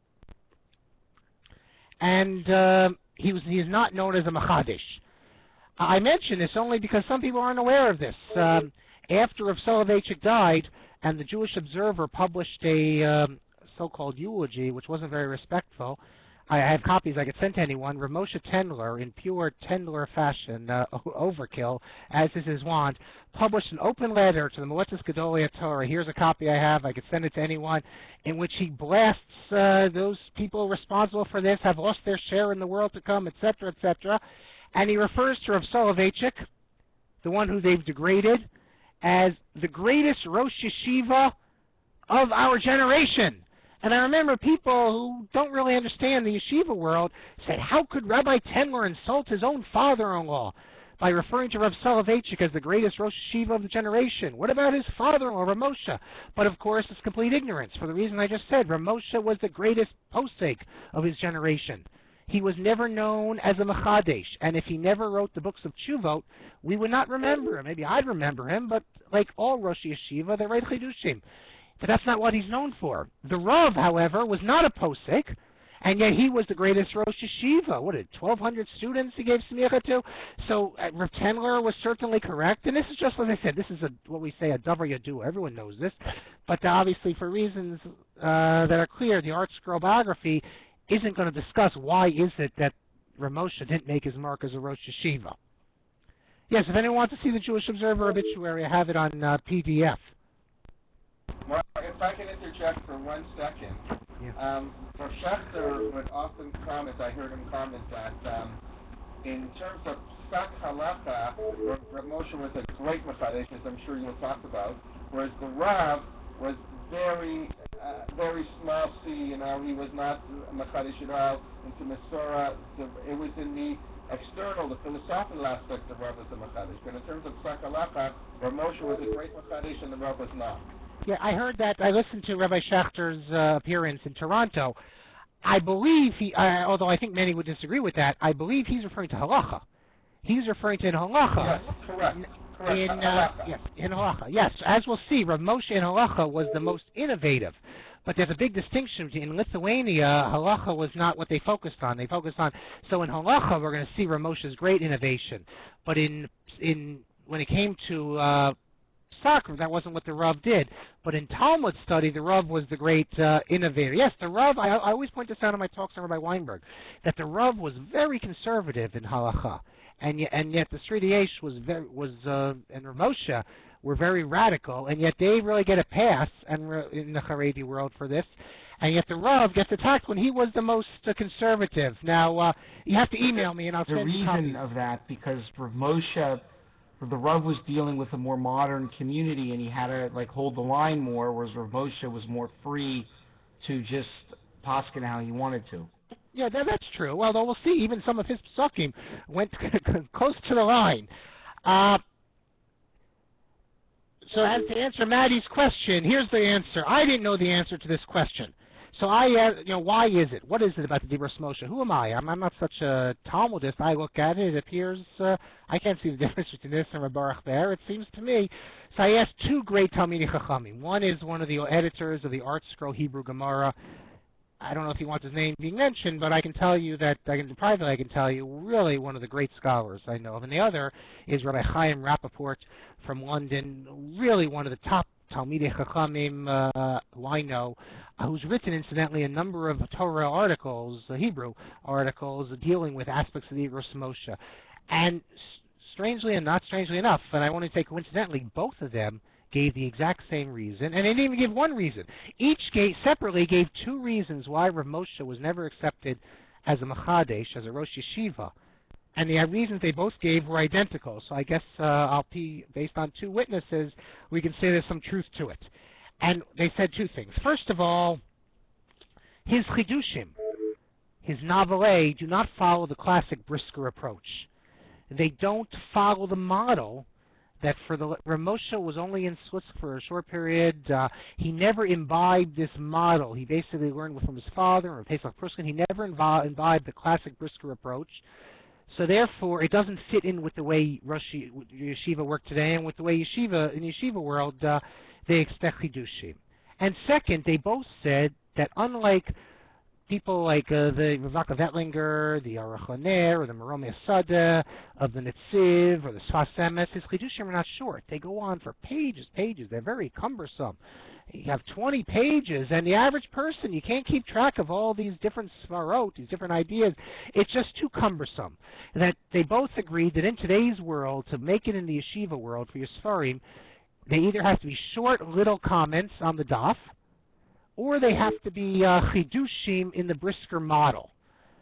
And he is not known as a Machadish. I mention this only because some people aren't aware of this. After Rav Soloveitchik died, and the Jewish Observer published a so-called eulogy, which wasn't very respectful. I have copies I could send to anyone. Rav Moshe Tendler, in pure Tendler fashion, overkill, as is his wont, published an open letter to the Moetzes Gedolei Torah. Here's a copy I have. I could send it to anyone, in which he blasts those people responsible for this, have lost their share in the world to come, etc., etc. And he refers to Rav Soloveitchik, the one who they've degraded, as the greatest Rosh Yeshiva of our generation. And I remember people who don't really understand the yeshiva world said, how could Rabbi Tendler insult his own father-in-law by referring to Rav Soloveitchik as the greatest Rosh Yeshiva of the generation? What about his father-in-law, Rav Moshe? But of course, it's complete ignorance, for the reason I just said. Rav Moshe was the greatest posek of his generation. He was never known as a Mechadesh, and if he never wrote the books of Tshuvot, we would not remember him. Maybe I'd remember him, but like all Rosh Yeshiva, they write Chidushim. But that's not what he's known for. The Rav, however, was not a posek, and yet he was the greatest Rosh Yeshiva. What, 1,200 students he gave smicha to? So Rav Tendler was certainly correct, and this is just, as I said, this is what we say, a davar yadu. Everyone knows this. But obviously, for reasons that are clear, the Art Scroll biography isn't going to discuss why is it that Rav Moshe didn't make his mark as a Rosh Yeshiva. Yes, if anyone wants to see the Jewish Observer obituary, I have it on PDF. Well, if I can interject for 1 second, Rav Schechter would often comment, I heard him comment that in terms of Psak Halacha, Rav Moshe was a great Mechadesh, as I'm sure you'll talk about, whereas the Rav was very small C, he was not Mechadesh at all, into Masorah. It was in the external, the philosophical aspect of Rav as the Mechadesh. But in terms of Psak Halacha, Rav Moshe was a great Mechadesh and the Rav was not. Yeah, I heard that. I listened to Rabbi Schechter's appearance in Toronto. I believe although I think many would disagree with that, I believe he's referring to halacha. He's referring to in halacha. Yes, correct. In halacha. Yes, as we'll see, Rav Moshe in halacha was the most innovative. But there's a big distinction. In Lithuania, halacha was not what they focused on. So in halacha, we're going to see Rav Moshe's great innovation. But when it came to Soccer, that wasn't what the Rav did. But in Talmud study, the Rav was the great innovator. Yes, the Rav, I always point this out in my talks on Rabbi Weinberg, that the Rav was very conservative in halacha. and yet the Sridei Eish and Rav Moshe were very radical, and yet they really get a pass in the Haredi world for this. And yet the Rav gets attacked when he was the most conservative. Now, you have to email me and I'll send you copies. The reason of that, because Rav Moshe, the Rav was dealing with a more modern community and he had to hold the line more, whereas Rav Moshe was more free to just poskin how he wanted to. Yeah, that's true. Although we'll see, even some of his psukim went close to the line. So as to answer Maddie's question, here's the answer. I didn't know the answer to this question. So I asked, why is it? What is it about the Dibros Moshe? Who am I? I'm not such a Talmudist. I look at it. It appears I can't see the difference between this and Baruch Ber. It seems to me. So I asked two great Talmidei Chachamim. One is one of the editors of the Art Scroll Hebrew Gemara. I don't know if he wants his name being mentioned, but I can tell you that, privately I can tell you, really one of the great scholars I know of. And the other is Rabbi Chaim Rappaport from London, really one of the top Talmidei Chachamim who I know, who's written, incidentally, a number of Torah articles, Hebrew articles, dealing with aspects of the Dibros Moshe. And strangely and not strangely enough, and I want to say coincidentally, both of them gave the exact same reason, and they didn't even give one reason. Each separately gave two reasons why Rav Moshe was never accepted as a Mechadesh, as a Rosh Yeshiva. And the reasons they both gave were identical. So I guess based on two witnesses, we can say there's some truth to it. And they said two things. First of all, his Chidushim, his Novelei, do not follow the classic Brisker approach. They don't follow the model that Rav Moshe was only in Switzerland for a short period. He never imbibed this model. He basically learned from his father, or Pesach Pruskin. He never imbibed the classic Brisker approach. So therefore, it doesn't fit in with the way Yeshiva work today, and with the way in Yeshiva world, they expect Chidushim. And second, they both said that unlike people like the Ravaka Vettlinger, the Aruch LaNer, or the Meromei Asada, of the Netziv, or the Sfas Emes, his Chidushim are not short. They go on for pages. They're very cumbersome. You have 20 pages, and the average person, you can't keep track of all these different svarot, these different ideas. It's just too cumbersome. That they both agreed that in today's world, to make it in the yeshiva world for your svarim, they either have to be short, little comments on the daf, or they have to be chidushim in the Brisker model.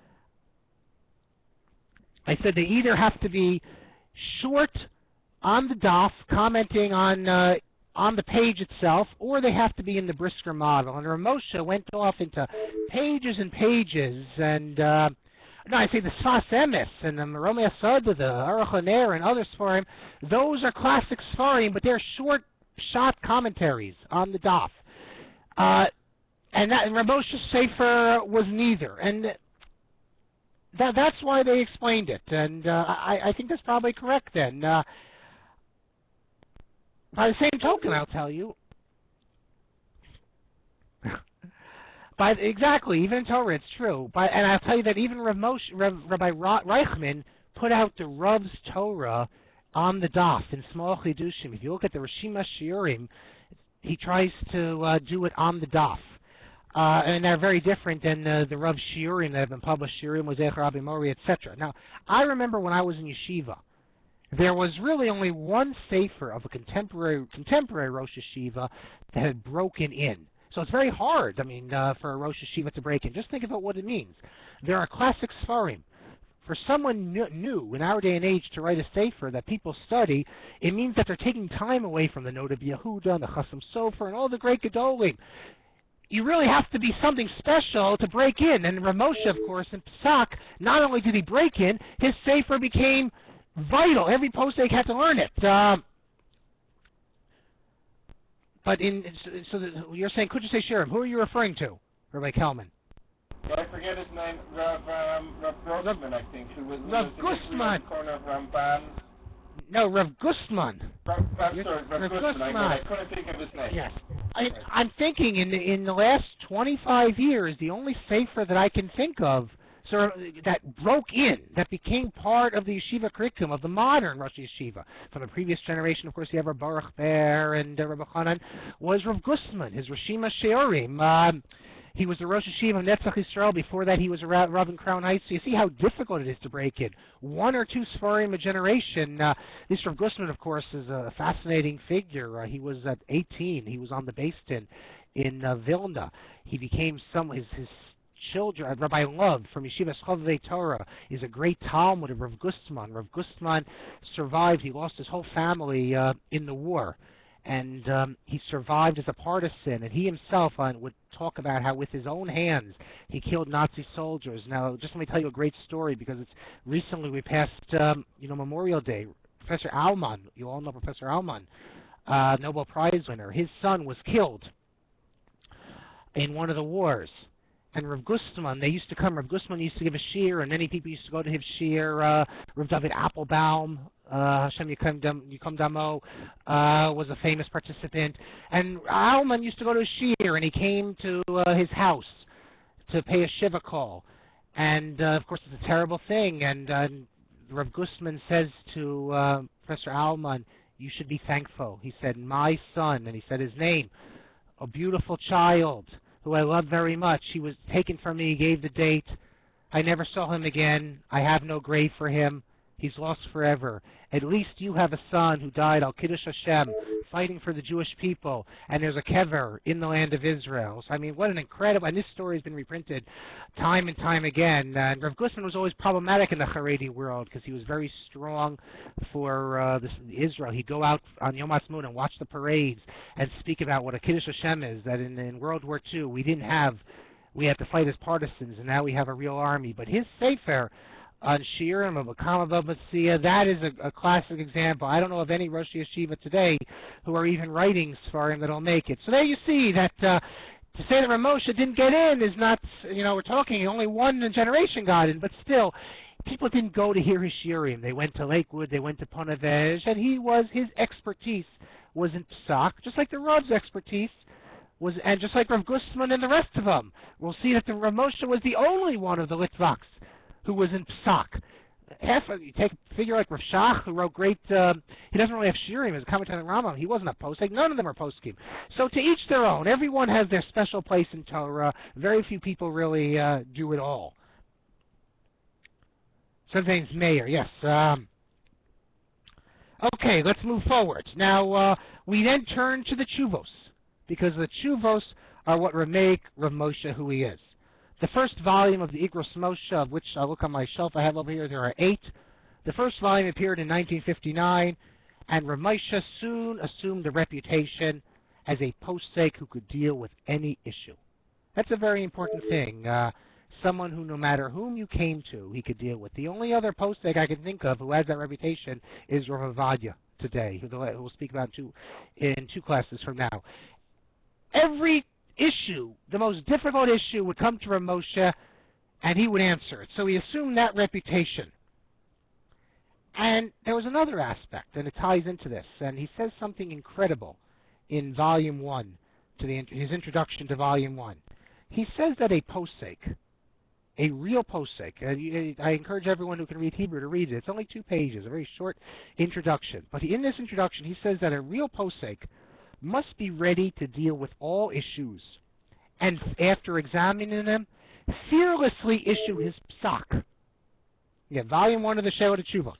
I said they either have to be short on the daf, commenting on the page itself, or they have to be in the Brisker model. And Rav Moshe went off into pages and pages, and I say the Sfas Emes and the Meromei Asada, the Aruch LaNer, and other Sfarim, those are classic Sfarim, but they're short commentaries on the daf. And Rav Moshe's Sefer was neither, and that's why they explained it. And I think that's probably correct then. By the same token, I'll tell you, exactly, even in Torah, it's true. And I'll tell you that even Rabbi Reichman put out the Rav's Torah on the daf in small chidushim. If you look at the Rishima Shiurim, he tries to do it on the daf. And they're very different than the Rav Shiurim that have been published, Shiurim, Moshe Rabbi Mori, etc. Now, I remember when I was in yeshiva, there was really only one sefer of a contemporary Rosh Yeshiva that had broken in. So it's very hard, for a Rosh Yeshiva to break in. Just think about what it means. There are classic Sfarim. For someone new in our day and age to write a sefer that people study, it means that they're taking time away from the Noda B'Yehuda and the Chasam Sofer and all the great Gedolim. You really have to be something special to break in. And Rav Moshe, of course, in Pesach, not only did he break in, his sefer became vital. Every posek had to learn it. But you're saying, could you say Shiurim? Who are you referring to, Rabbi Kelman? Well, I forget his name. Rav Grossman, I think. Who was Rav Gustman. Corner of Ramban. No, Rav Gustman. Rav Gustman. I couldn't think of his name. Yes. I'm thinking in the last 25 years, the only sefer that I can think of that broke in, that became part of the yeshiva curriculum of the modern Rosh Yeshiva. From the previous generation, of course, you have Rav Baruch Ber and Rabbi Chanan, was Rav Gustman, his Rishima Shiurim. He was the Rosh Hashiva of Netzach Yisrael. Before that, he was a Rav in Crown Heights. So you see how difficult it is to break in. 1 or 2 Sfarim a generation. This Rav Gustman, of course, is a fascinating figure. He was at 18. He was on the Beis Din in Vilna. He became his children. Rabbi Love from Yeshivas Chovevei Torah is a great Talmud of Rav Gustman. Rav Gustman survived. He lost his whole family in the war. And he survived as a partisan, and he himself would talk about how with his own hands he killed Nazi soldiers. Now, just let me tell you a great story, because it's recently we passed, Memorial Day. Professor Aumann, you all know Professor Aumann, Nobel Prize winner. His son was killed in one of the wars. And Rav Gustman, Rav Gustman used to give a shiur, and many people used to go to his shiur. Rav David Applebaum, Hashem Yikom Damo, was a famous participant. And Aumann used to go to his shiur, and he came to his house to pay a shiva call. And, of course, it's a terrible thing. And Rav Gustman says to Professor Aumann, you should be thankful. He said, my son, and he said his name, a beautiful child, who I love very much. He was taken from me. He gave the date. I never saw him again. I have no grave for him. He's lost forever. At least you have a son who died al Kiddush Hashem, fighting for the Jewish people, and there's a kever in the land of Israel. So, I mean, what an incredible, and this story has been reprinted time and time again. And Rav Gustman was always problematic in the Haredi world, because he was very strong for Israel. He'd go out on Yom HaAtzmaut and watch the parades and speak about what a Kiddush Hashem is, that in World War II we had to fight as partisans, and now we have a real army. But his sefer on Shiurim of Akama Bavasiya, that is a classic example. I don't know of any Rosh Yeshiva today who are even writing Sfarim that'll make it. So there you see that to say that Rav Moshe didn't get in is not, we're talking only one generation got in, but still, people didn't go to hear his Shiurim. They went to Lakewood, they went to Ponevej, and his expertise was in Psak, just like the Rav's expertise was, and just like Rav Gustman and the rest of them. We'll see that the Rav Moshe was the only one of the Litvaks who was in Psak. You take a figure like Rav Shach, who wrote great, he doesn't really have Shiurim as a commentary on the Rambam. He wasn't a posek. None of them are poskim. So to each their own. Everyone has their special place in Torah. Very few people really do it all. Sometimes Mayor, yes. Okay, let's move forward. Now, we then turn to the Tshuvos, because the Tshuvos are what make Rav Moshe who he is. The first volume of the Igros Moshe, of which I look on my shelf I have over here, there are 8. The first volume appeared in 1959, and Rav Moshe soon assumed a reputation as a posek who could deal with any issue. That's a very important thing. Someone who, no matter whom you came to, he could deal with. The only other posek I can think of who has that reputation is Rav Avadia today, who we'll speak about in 2 classes from now. Every issue, the most difficult issue, would come to Rav Moshe, and he would answer it. So he assumed that reputation. And there was another aspect, and it ties into this, and he says something incredible in Volume 1, his introduction to Volume 1. He says that a posek, a real posek, I encourage everyone who can read Hebrew to read it. It's only 2 pages, a very short introduction. But in this introduction, he says that a real posek must be ready to deal with all issues, and after examining them, fearlessly issue his psak. Yeah, Volume 1 of the She'ot HaTshuvot.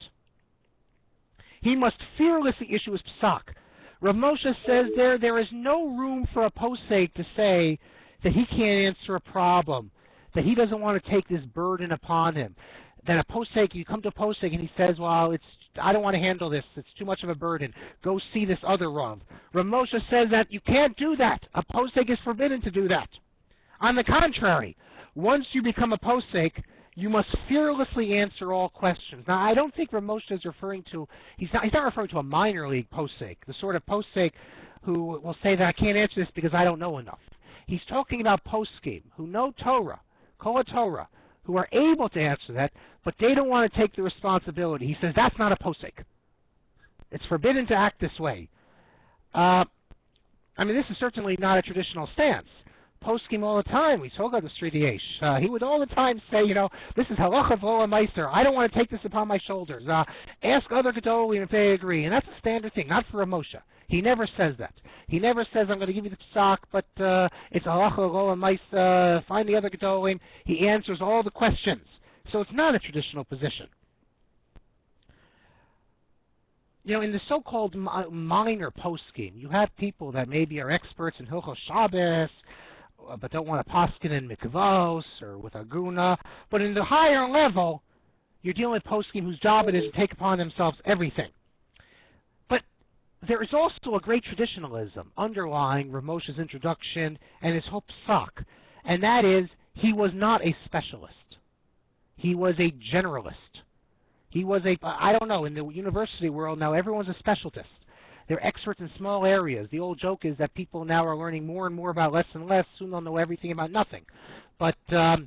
He must fearlessly issue his psak. Rav Moshe says there is no room for a posek to say that he can't answer a problem, that he doesn't want to take this burden upon him. That a posek, you come to a posek and he says, well, I don't want to handle this. It's too much of a burden. Go see this other Rav. Rav Moshe says that you can't do that. A posek is forbidden to do that. On the contrary, once you become a posek, you must fearlessly answer all questions. Now, I don't think Rav Moshe is referring to, he's not referring to a minor league posek, the sort of posek who will say that I can't answer this because I don't know enough. He's talking about poskim who know Torah, Kol Torah, who are able to answer that, but they don't want to take the responsibility. He says that's not a posek. It's forbidden to act this way. This is certainly not a traditional stance. Poskim all the time. We talk about the Sri Yesh. He would all the time say, this is halacha v'lo meiser. I don't want to take this upon my shoulders. Ask other gedolim if they agree, and that's a standard thing, not for a Moshe. He never says that. He never says, I'm going to give you the psak, but it's a halacha l'gola maisa, find the other gedolim. He answers all the questions. So it's not a traditional position. You know, in the so-called minor poskim, you have people that maybe are experts in Hilchos Shabbos, but don't want to poskin in mikvos or with aguna. But in the higher level, you're dealing with poskim whose job it is to take upon themselves everything. But there is also a great traditionalism underlying Rav Moshe's introduction and his whole psak, and that is he was not a specialist. He was a generalist. He was I don't know, in the university world now everyone's a specialist. They're experts in small areas. The old joke is that people now are learning more and more about less and less. Soon they'll know everything about nothing. But Rav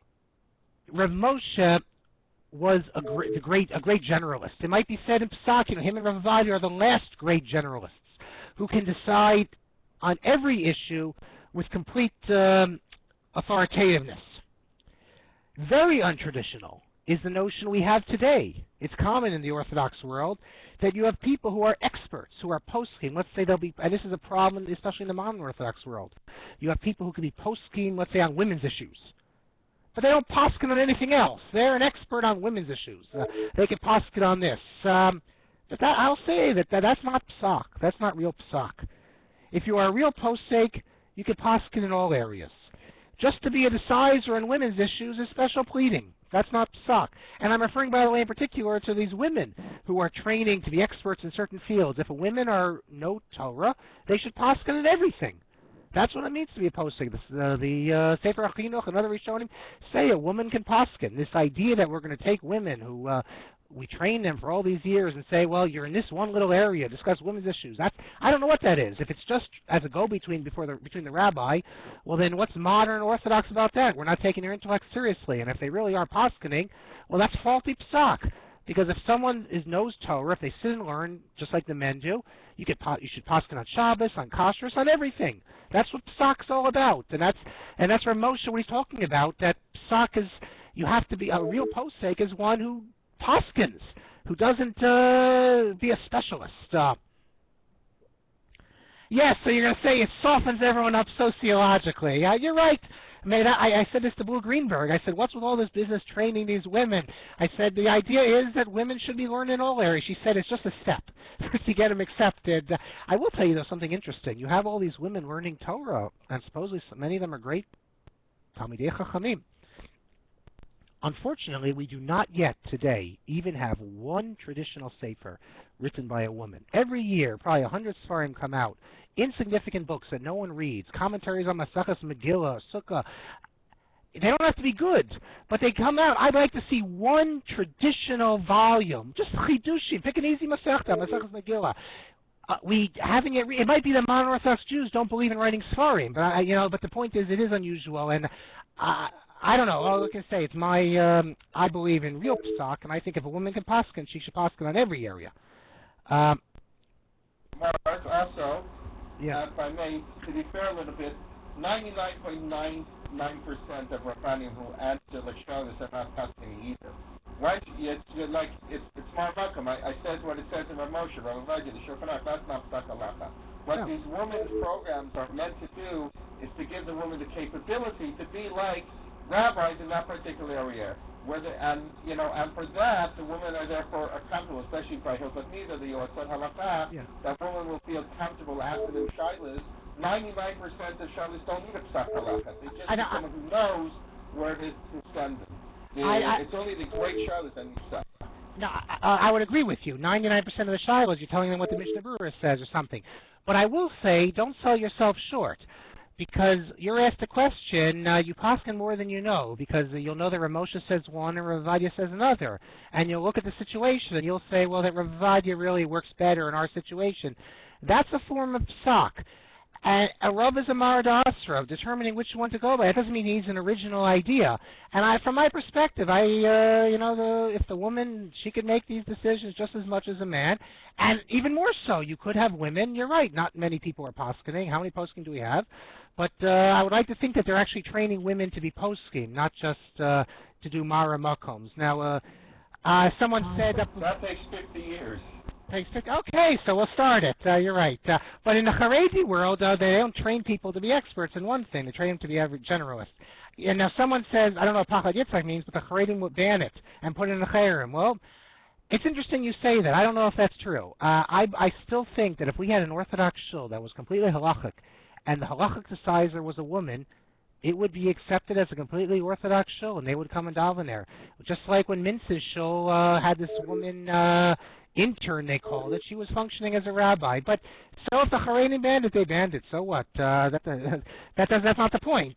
Moshe was a great generalist. It might be said in Pesach, him and Rav Ovadia are the last great generalists who can decide on every issue with complete authoritativeness. Very untraditional is the notion we have today. It's common in the Orthodox world that you have people who are experts, who are poskim. Let's say they'll be, and this is a problem, especially in the modern Orthodox world. You have people who can be poskim, let's say, on women's issues. But they don't poskin on anything else. They're an expert on women's issues. They can poskin on this. But I'll say that's not psak. That's not real psak. If you are a real posek, you can poskin in all areas. Just to be a decider in women's issues is special pleading. That's not psak. And I'm referring, by the way, in particular to these women who are training to be experts in certain fields. If women are no Torah, they should poskin in everything. That's what it means to be a posek. The Sefer HaChinuch and other Rishonim say a woman can poskin. This idea that we're going to take women who we train them for all these years and say, well, you're in this one little area, discuss women's issues. I don't know what that is. If it's just as a go-between between the rabbi, well, then what's modern Orthodox about that? We're not taking their intellect seriously. And if they really are poskening, well, that's faulty psak. Because if someone knows Torah, if they sit and learn just like the men do, you should posken on Shabbos, on Kashrus, on everything. That's what psak's all about. And that's where Moshe, what he's talking about, that psak is, you have to be, a real posek is one who poskins, who doesn't be a specialist. Yes, so you're going to say it softens everyone up sociologically. You're right. I said this to Blue Greenberg. I said, what's with all this business training these women? I said, the idea is that women should be learning in all areas. She said, it's just a step to get them accepted. I will tell you, though, something interesting. You have all these women learning Torah, and supposedly many of them are great Talmidei Chachamim. Unfortunately, we do not yet today even have one traditional sefer written by a woman. Every year, probably 100 Sfarim come out, insignificant books that no one reads, commentaries on Maseches Megillah, Sukkah. They don't have to be good, but they come out. I'd like to see one traditional volume, just Chidushim, pick an easy Masechta, Maseches Megillah. It might be that modern Orthodox Jews don't believe in writing Sfarim, but the point is, it is unusual, and I don't know. All I can say, it's I believe in real psak, and I think if a woman can poskin, she should poskin on every area. Mark, also, if I may, to be fair a little bit, 99.99% of Rabbanim who answer Lashonis are not posking either. Right? It's more welcome. I said what it says in Rav Moshe, Rav Ovadia, the Shulchan Aruch, that's not psak halacha. What these women's programs are meant to do is to give the woman the capability to be like rabbis in that particular area, and for that the women are therefore accountable, especially by Hilchot Nida, the Yotzat Halakha. That woman will feel comfortable asking them shilas. 99% of shilas don't need a psak halakha. They just need someone who knows where to send them. It's only the great shilas that need psak. No, I would agree with you. 99% of the shilas, you're telling them what the Mishnah Berurah says or something. But I will say, don't sell yourself short. Because you're asked a question, you poskin more than you know, because you'll know that Rav Moshe says one and Rav Ovadia says another. And you'll look at the situation and you'll say, well, that Rav Ovadia really works better in our situation. That's a form of psak. And a Rav is a Marad Asra, determining which one to go by. That doesn't mean he's an original idea. And from my perspective, if the woman, she could make these decisions just as much as a man. And even more so, you could have women. You're right, not many people are poskening. How many poskening do we have? But I would like to think that they're actually training women to be poskim, not just to do Mara Makoms. Now, someone said... That takes 50 years. Takes 50. Okay, so we'll start it. You're right. But in the Haredi world, they don't train people to be experts in one thing. They train them to be generalists. And now someone says, I don't know what Pachad Yitzhak means, but the Haredim would ban it and put it in the Chayrim. Well, it's interesting you say that. I don't know if that's true. I still think that if we had an Orthodox shul that was completely halachic, and the halachic decider was a woman, it would be accepted as a completely Orthodox shul, and they would come and daven there. Just like when Mintz's shul had this woman intern, they called it. She was functioning as a rabbi. But so if the Haredim banned it, they banned it. So what? That's not the point.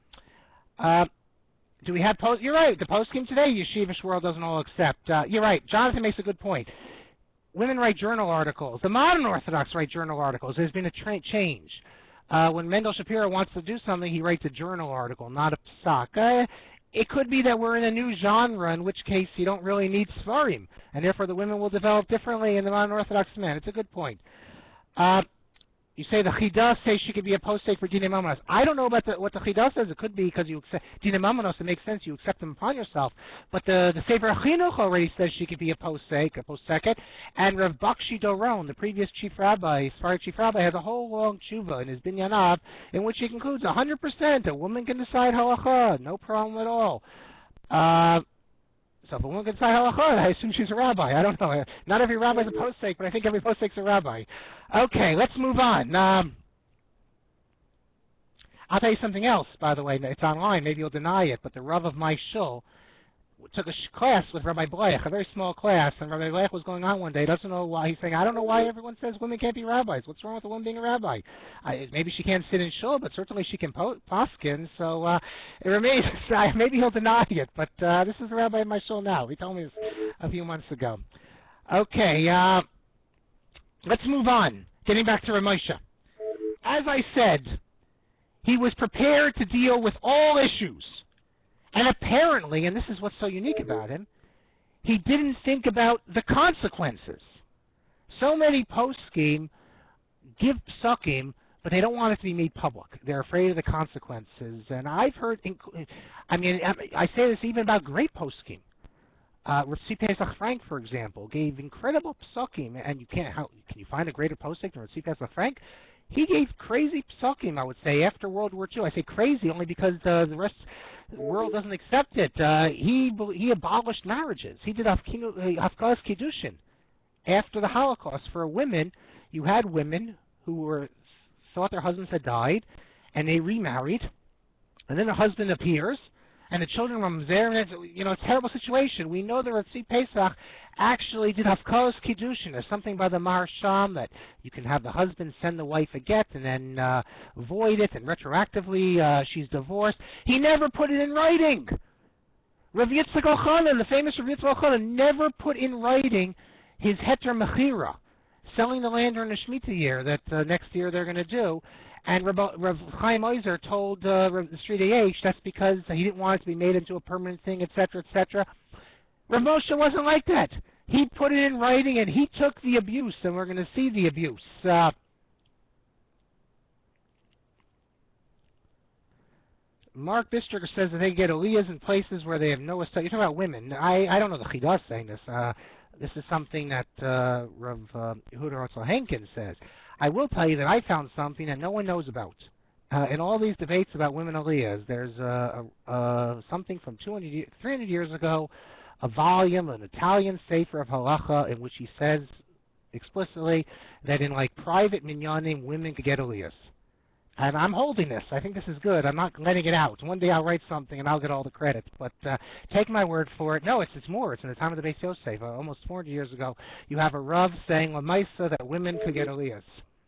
Do we have post? You're right. The poskim today, Yeshivish world doesn't all accept. You're right. Jonathan makes a good point. Women write journal articles. The modern Orthodox write journal articles. There's been a change. When Mendel Shapiro wants to do something, he writes a journal article, not a psak. It could be that we're in a new genre, in which case you don't really need svarim, and therefore the women will develop differently in the modern Orthodox man. It's a good point. You say the Chidah says she could be a posek for Dinei Mamonos. I don't know about what the Chidah says. It could be because you accept Dinei Mamonos. It makes sense. You accept them upon yourself. But the Sefer Chinuch already says she could be a poseket. And Rav Bakshi Doron, the previous chief rabbi, Sfarad chief rabbi, has a whole long tshuva in his Binyanav in which he concludes 100% a woman can decide halacha, no problem at all. So if a woman can decide halacha, I assume she's a rabbi. I don't know. Not every rabbi is a posek, but I think every posek's a rabbi. Okay, let's move on. I'll tell you something else, by the way. It's online. Maybe you'll deny it, but the Rav of my shul took a class with Rabbi Bleich, a very small class, and Rabbi Bleich was going on one day. Doesn't know why. He's saying, I don't know why everyone says women can't be rabbis. What's wrong with a woman being a rabbi? Maybe she can't sit in shul, but certainly she can poskin. So it remains. Maybe he'll deny it, but this is the rabbi in my shul now. He told me this a few months ago. Okay, let's move on. Getting back to Ramosha. As I said, he was prepared to deal with all issues. And apparently, and this is what's so unique about him, he didn't think about the consequences. So many poskim give psukim, but they don't want it to be made public. They're afraid of the consequences. And I've heard, I say this even about great poskim. Ritzi Pesach Frank, for example, gave incredible psukim, and can you find a greater posik than Ritzi Pesach Frank? He gave crazy psukim, I would say, after World War II. I say crazy only because the rest of the world doesn't accept it. He abolished marriages. He did Hafkadas Kiddushin. After the Holocaust, for women, you had women who thought their husbands had died, and they remarried, and then the husband appears, and the children were there, and it's a terrible situation. We know that Ritzi Pesach actually did Hafkadas Kiddushin. There's something by the Maharsham that you can have the husband send the wife a get and then void it, and retroactively she's divorced. He never put it in writing. Rav Yitzchak Elchanan, the famous Rav Yitzchak Elchanan, never put in writing his Heter Mechira, selling the land during the Shemitah year that next year they're going to do. And Rav Chaim Oizer told the Street AH that's because he didn't want it to be made into a permanent thing, etc., etc. Rav Moshe wasn't like that. He put it in writing, and he took the abuse, and we're going to see the abuse. Mark Bistriger says that they get aliyahs in places where they have no study. You're talking about women. I don't know the Chidah saying this. This is something that Rav Yehuda Rotzel Henkin says. I will tell you that I found something that no one knows about. In all these debates about women aliyahs, there's something from 300 years ago, a volume, an Italian Sefer of Halacha, in which he says explicitly that in private minyanim, women could get aliyahs. And I'm holding this. I think this is good. I'm not letting it out. One day I'll write something and I'll get all the credit. But take my word for it. No, it's more. It's in the time of the Beis Yosef. Almost 400 years ago, you have a Rav saying Lamaisa that women could get aliyahs.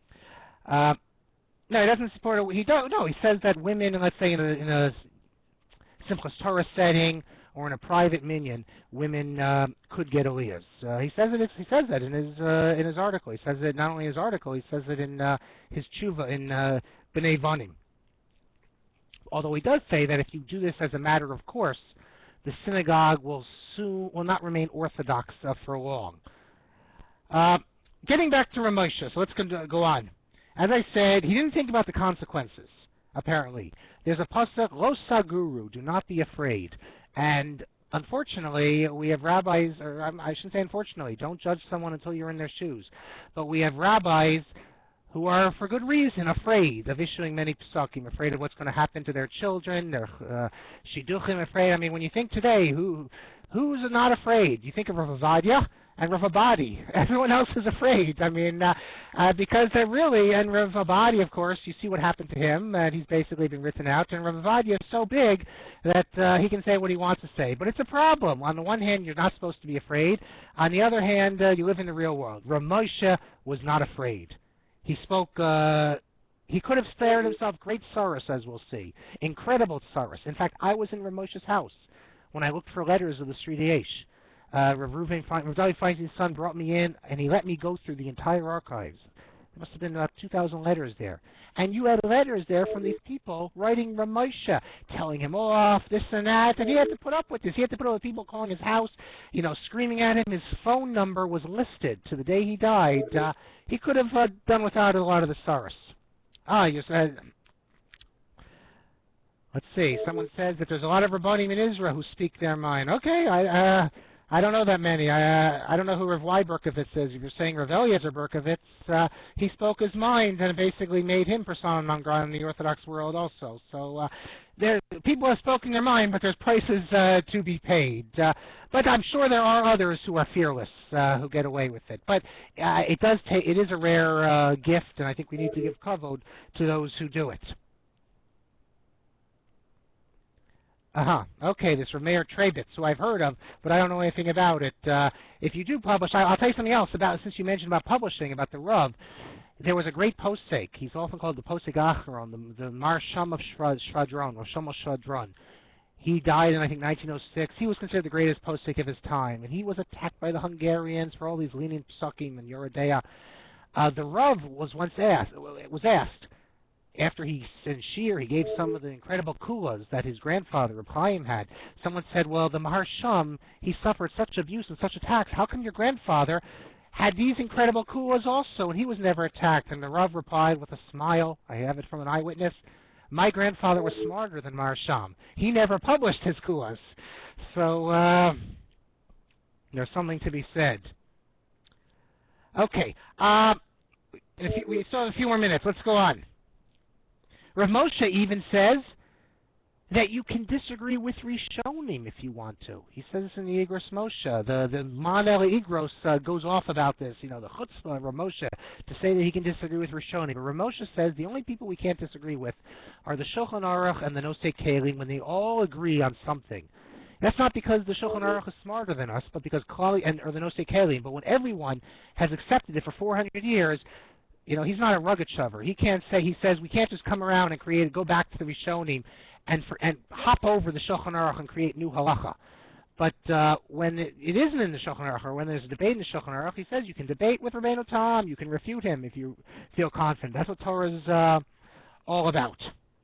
No, he doesn't support it. No, he says that women, let's say in a Simchas Torah setting or in a private minyan, women could get aliyahs. He says that in his article. He says it not only in his article. He says it in his tshuva in B'nai Vanim. Although he does say that if you do this as a matter of course, the synagogue will not remain orthodox for long. Getting back to Ramosha, so let's go on. As I said, he didn't think about the consequences, apparently. There's a pasuk, Lo Saguru, do not be afraid. And unfortunately, we have rabbis, or I shouldn't say unfortunately, don't judge someone until you're in their shoes, but we have rabbis who are, for good reason, afraid of issuing many psukim, afraid of what's going to happen to their children, their shidduchim, afraid. I mean, when you think today, who's not afraid? You think of Rav Ovadia and Rav Abadi. Everyone else is afraid. I mean, because they're really, and Rav Abadi, of course, you see what happened to him, and he's basically been written out, and Rav Ovadia is so big that he can say what he wants to say. But it's a problem. On the one hand, you're not supposed to be afraid. On the other hand, you live in the real world. Rav Moshe was not afraid. He spoke, he could have spared himself great sorrows, as we'll see. Incredible sorrows. In fact, I was in Rav Moshe's house when I looked for letters of the Sri Yesh. Rav David Feinstein's son brought me in, and he let me go through the entire archives. There must have been about 2,000 letters there. And you had letters there from these people writing Rav Moshe, telling him off, this and that, and he had to put up with this. He had to put up with people calling his house, screaming at him. His phone number was listed to the day he died. He could have done without a lot of the sorrows. You said, let's see, someone says that there's a lot of Rabbanim in Israel who speak their mind. Okay, I don't know that many. I don't know who Rav Y. Berkovitz is. If you're saying Rav Eliezer Berkovitz, he spoke his mind, and it basically made him persona non grata in the Orthodox world also. So people have spoken their mind, but there's prices to be paid. But I'm sure there are others who are fearless, who get away with it. But it is a rare gift, and I think we need to give kavod to those who do it. Okay, this from Mayor Trebitz, who I've heard of, but I don't know anything about it. If you do publish, I'll tell you something else about, since you mentioned about publishing, about the Rav. There was a great posek. He's often called the Posek Acharon, the Marsham of Shvadron, or Shom Shvadron. He died in, I think, 1906. He was considered the greatest posek of his time, and he was attacked by the Hungarians for all these lenient psukim and Yoredeya. The Rav was asked, after he said Shir, he gave some of the incredible kulas that his grandfather, Reb Chaim, had. Someone said, well, the Maharsham, he suffered such abuse and such attacks. How come your grandfather had these incredible kulas also, and he was never attacked? And the Rav replied with a smile, I have it from an eyewitness, my grandfather was smarter than Maharsham. He never published his kulas. So there's something to be said. Okay, we still have a few more minutes. Let's go on. Rav Moshe even says that you can disagree with Rishonim if you want to. He says this in the Igros Moshe. The Manel Igros goes off about this, the chutzpah of Rav Moshe, to say that he can disagree with Rishonim. But Rav Moshe says the only people we can't disagree with are the Shulchan Aruch and the Nosei Kelim when they all agree on something. That's not because the Shulchan Aruch is smarter than us, but because or the Nosei Kelim. But when everyone has accepted it for 400 years, he's not a rugged shover. He says we can't just come around and go back to the Rishonim and hop over the Shulchan Aruch and create new halacha. But when it isn't in the Shulchan Aruch, or when there's a debate in the Shulchan Aruch, he says you can debate with Rabbeinu Tam, you can refute him if you feel confident. That's what Torah is all about.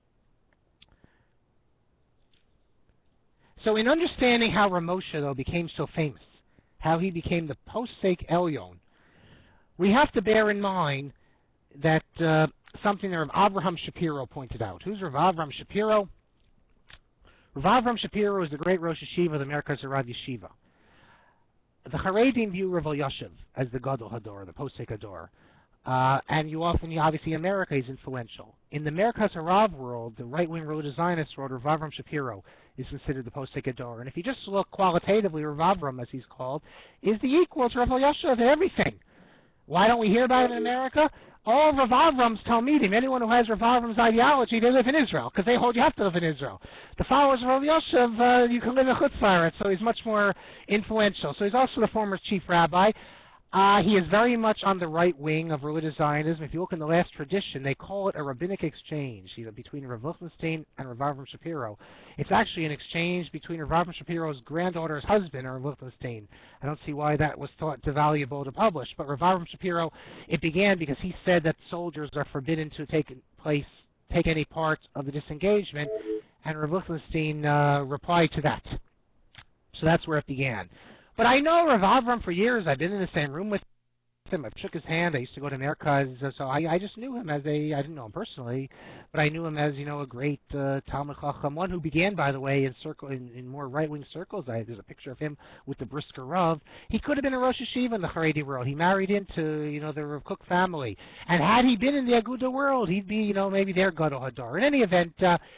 So in understanding how Rav Moshe, though, became so famous, how he became the Posek Elyon, we have to bear in mind that something that Rav Avraham Shapiro pointed out. Who's Rav Avraham Shapiro? Rav Avraham Shapiro is the great Rosh Yeshiva of the Merkaz Rav Yeshiva. The Haredim view Rav Elyashiv as the Gadol Hador, the Posek Hador. And obviously, in America, he's influential. In the Merkaz Rav world, the right-wing religious Zionist world, Rav Avraham Shapiro is considered the Posek Hador. And if you just look qualitatively, Rav Avraham, as he's called, is the equal to Rav Elyashiv in everything. Why don't we hear about it in America? All Rav Avram's Talmidim, anyone who has Rav Avram's ideology, they live in Israel, because they hold you have to live in Israel. The followers of Rav Yoshev, you can live in Chutz La'aretz, so he's much more influential. So he's also the former chief rabbi. He is very much on the right wing of religious Zionism. If you look in the last tradition, they call it a rabbinic exchange, between Rav Lichtenstein and Rav Avraham Shapiro. It's actually an exchange between Rav Avraham Shapiro's granddaughter's husband and Rav Lichtenstein. I don't see why that was thought too valuable to publish. But Rav Avraham Shapiro, it began because he said that soldiers are forbidden to take any part of the disengagement, and Rav Lichtenstein replied to that. So that's where it began. But I know Rav Avram for years. I've been in the same room with him. I shook his hand. I used to go to Merkaz, so I just knew him as I didn't know him personally, but I knew him as, a great Talmid Chacham, one who began, by the way, in more right-wing circles. There's a picture of him with the Brisker Rav. He could have been a Rosh Yeshiva in the Haredi world. He married into, the Rav Kook family. And had he been in the Aguda world, he'd be, maybe their Gadol Hadar. In any event,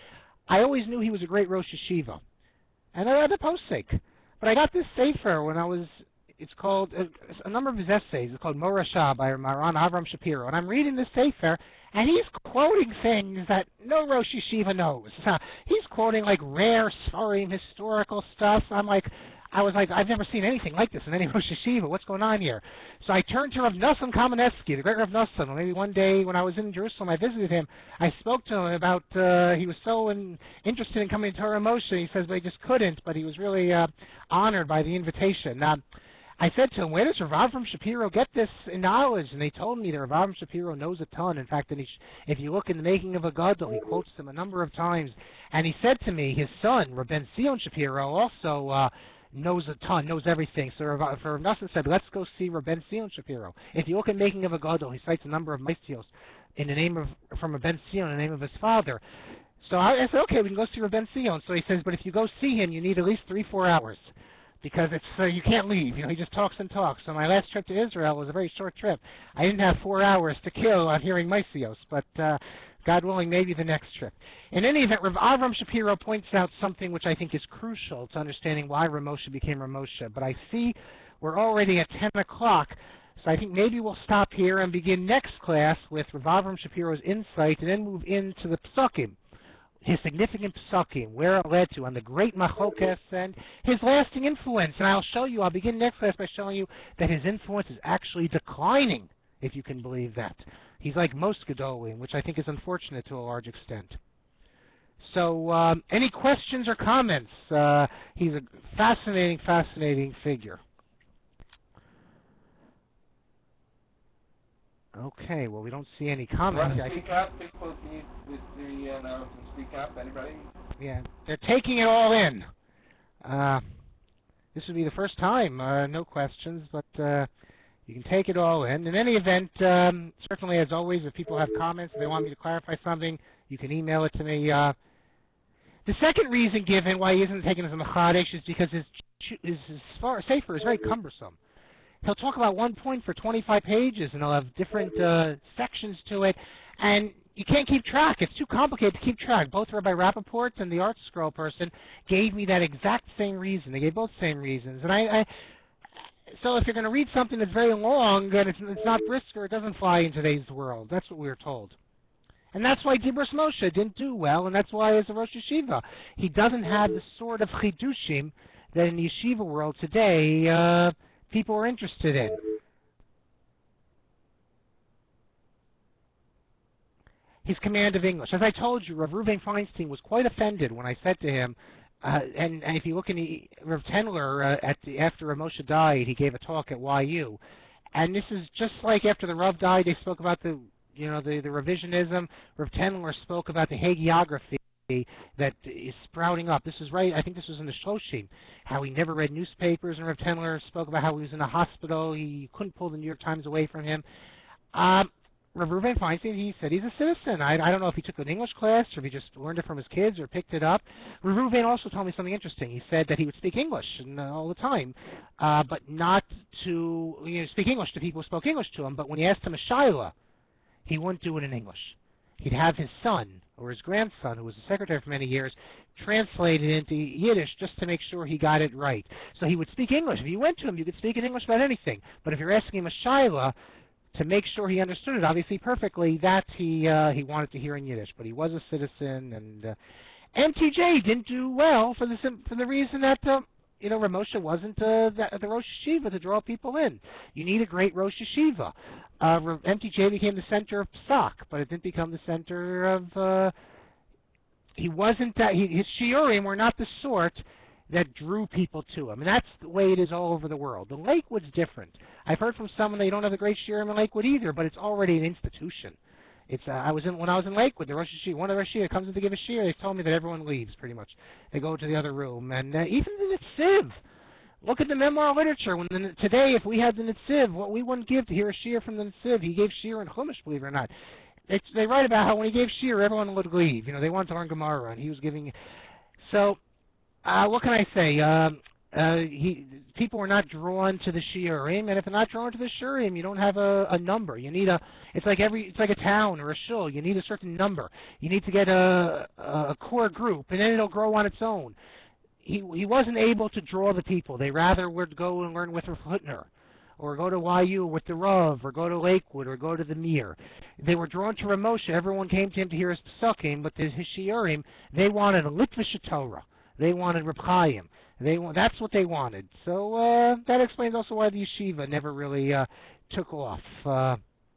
I always knew he was a great Rosh Yeshiva. And I read the posek. But I got this sefer when it's called, a number of his essays, it's called Morashah by Maran Avram Shapiro. And I'm reading this sefer, and he's quoting things that no Rosh Yeshiva knows. He's quoting like rare Sfarim, historical stuff. I was like, I've never seen anything like this in any Rosh Yeshiva. What's going on here? So I turned to Rav Nosson Kamenetsky, the great Rav Nosson. Maybe one day when I was in Jerusalem, I visited him. I spoke to him about, he was so interested in coming to Torah Moshe. He says, but he just couldn't, but he was really honored by the invitation. I said to him, where does Rav Avram Shapiro get this knowledge? And they told me that Rav Avram Shapiro knows a ton. In fact, if you look in the Making of a Gadol, he quotes him a number of times. And he said to me, his son, Rabben Zion Shapiro, also knows a ton, knows everything. So Rav Nosson said, let's go see Rabben Zion Shapiro. If you look in Making of a Gadol, he cites a number of Maistios from Rabben Zion in the name of his father. So I said, okay, we can go see Rabben Zion. So he says, but if you go see him, you need at least 3-4 hours. Because it's you can't leave. He just talks and talks. So my last trip to Israel was a very short trip. I didn't have 4 hours to kill on hearing Maisios, but God willing, maybe the next trip. In any event, Rav Avram Shapiro points out something which I think is crucial to understanding why Ramosha became Ramosha. But I see we're already at 10 o'clock, so I think maybe we'll stop here and begin next class with Rav Avram Shapiro's insight and then move into the Psukim. His significant psukim, where it led to, on the great machokes, and his lasting influence. And I'll begin next class by showing you that his influence is actually declining, if you can believe that. He's like most Gedolim, which I think is unfortunate to a large extent. So, any questions or comments? He's a fascinating, fascinating figure. Okay, well, we don't see any comments. Speak up. People need to speak up. Anybody? Yeah, they're taking it all in. This would be the first time. No questions, but you can take it all in. In any event, certainly, as always, if people have comments, if they want me to clarify something, you can email it to me. The second reason given why he isn't taken as a Mechadesh is because his sefer is very cumbersome. He'll talk about one point for 25 pages, and he'll have different sections to it, and you can't keep track. It's too complicated to keep track. Both Rabbi Rappaport and the Art Scroll person gave me that exact same reason. They gave both same reasons. And so if you're going to read something that's very long and it's not Brisker, it doesn't fly in today's world. That's what we were told. And that's why Dibros Moshe didn't do well, and that's why as a Rosh Yeshiva, he doesn't have the sort of chidushim that in the yeshiva world today people are interested in. His command of English. As I told you, Rav Reuven Feinstein was quite offended when I said to him, and if you look in Rav Tendler, after Rav Moshe died, he gave a talk at YU. And this is just like after the Rav died, they spoke about the revisionism. Rav Tendler spoke about the hagiography that is sprouting up. This is right, I think this was in the Shloshim, how he never read newspapers, and Rav Tendler spoke about how he was in a hospital, he couldn't pull the New York Times away from him. Rav Reuven Feinstein, he said he's a citizen. I don't know if he took an English class, or if he just learned it from his kids, or picked it up. Rav Reuven also told me something interesting. He said that he would speak English all the time, but not to speak English to people who spoke English to him, but when he asked him a shaila, he wouldn't do it in English. He'd have his son, or his grandson, who was a secretary for many years, translate it into Yiddish just to make sure he got it right. So he would speak English. If you went to him, you could speak in English about anything. But if you're asking him a shaila, to make sure he understood it, obviously perfectly, that he wanted to hear in Yiddish. But he was a citizen, and MTJ didn't do well for the reason that Ramosha wasn't the Rosh Yeshiva to draw people in. You need a great Rosh Yeshiva. MTJ became the center of Psak, but it didn't become the center of. He wasn't that. His shiurim were not the sort that drew people to him, and that's the way it is all over the world. The Lakewood's different. I've heard from someone they don't have a great shiurim in Lakewood either, but it's already an institution. It's when I was in Lakewood, the Rosh Yeshiva, one of the Rosh Yeshiva comes in to give a shiur. They told me that everyone leaves pretty much. They go to the other room, and even in the Tziv, Look at the memoir literature. Today, if we had the Netziv, what we wouldn't give to hear a shir from the Netziv, he gave shir in Chumash, believe it or not. They write about how when he gave shir, everyone would leave. They wanted to learn Gemara, and he was giving. So, what can I say? People were not drawn to the shiurim, and if they're not drawn to the shiurim, you don't have a number. You need it's like a town or a shul. You need a certain number. You need to get a core group, and then it'll grow on its own. He wasn't able to draw the people. They rather would go and learn with Rav Hutner, or go to YU with the Rav, or go to Lakewood, or go to the Mir. They were drawn to Rav Moshe. Everyone came to him to hear his Pesukim, but his shiurim, they wanted a Litvish Torah. They wanted Reb Chaim. That's what they wanted. So that explains also why the yeshiva never really took off. That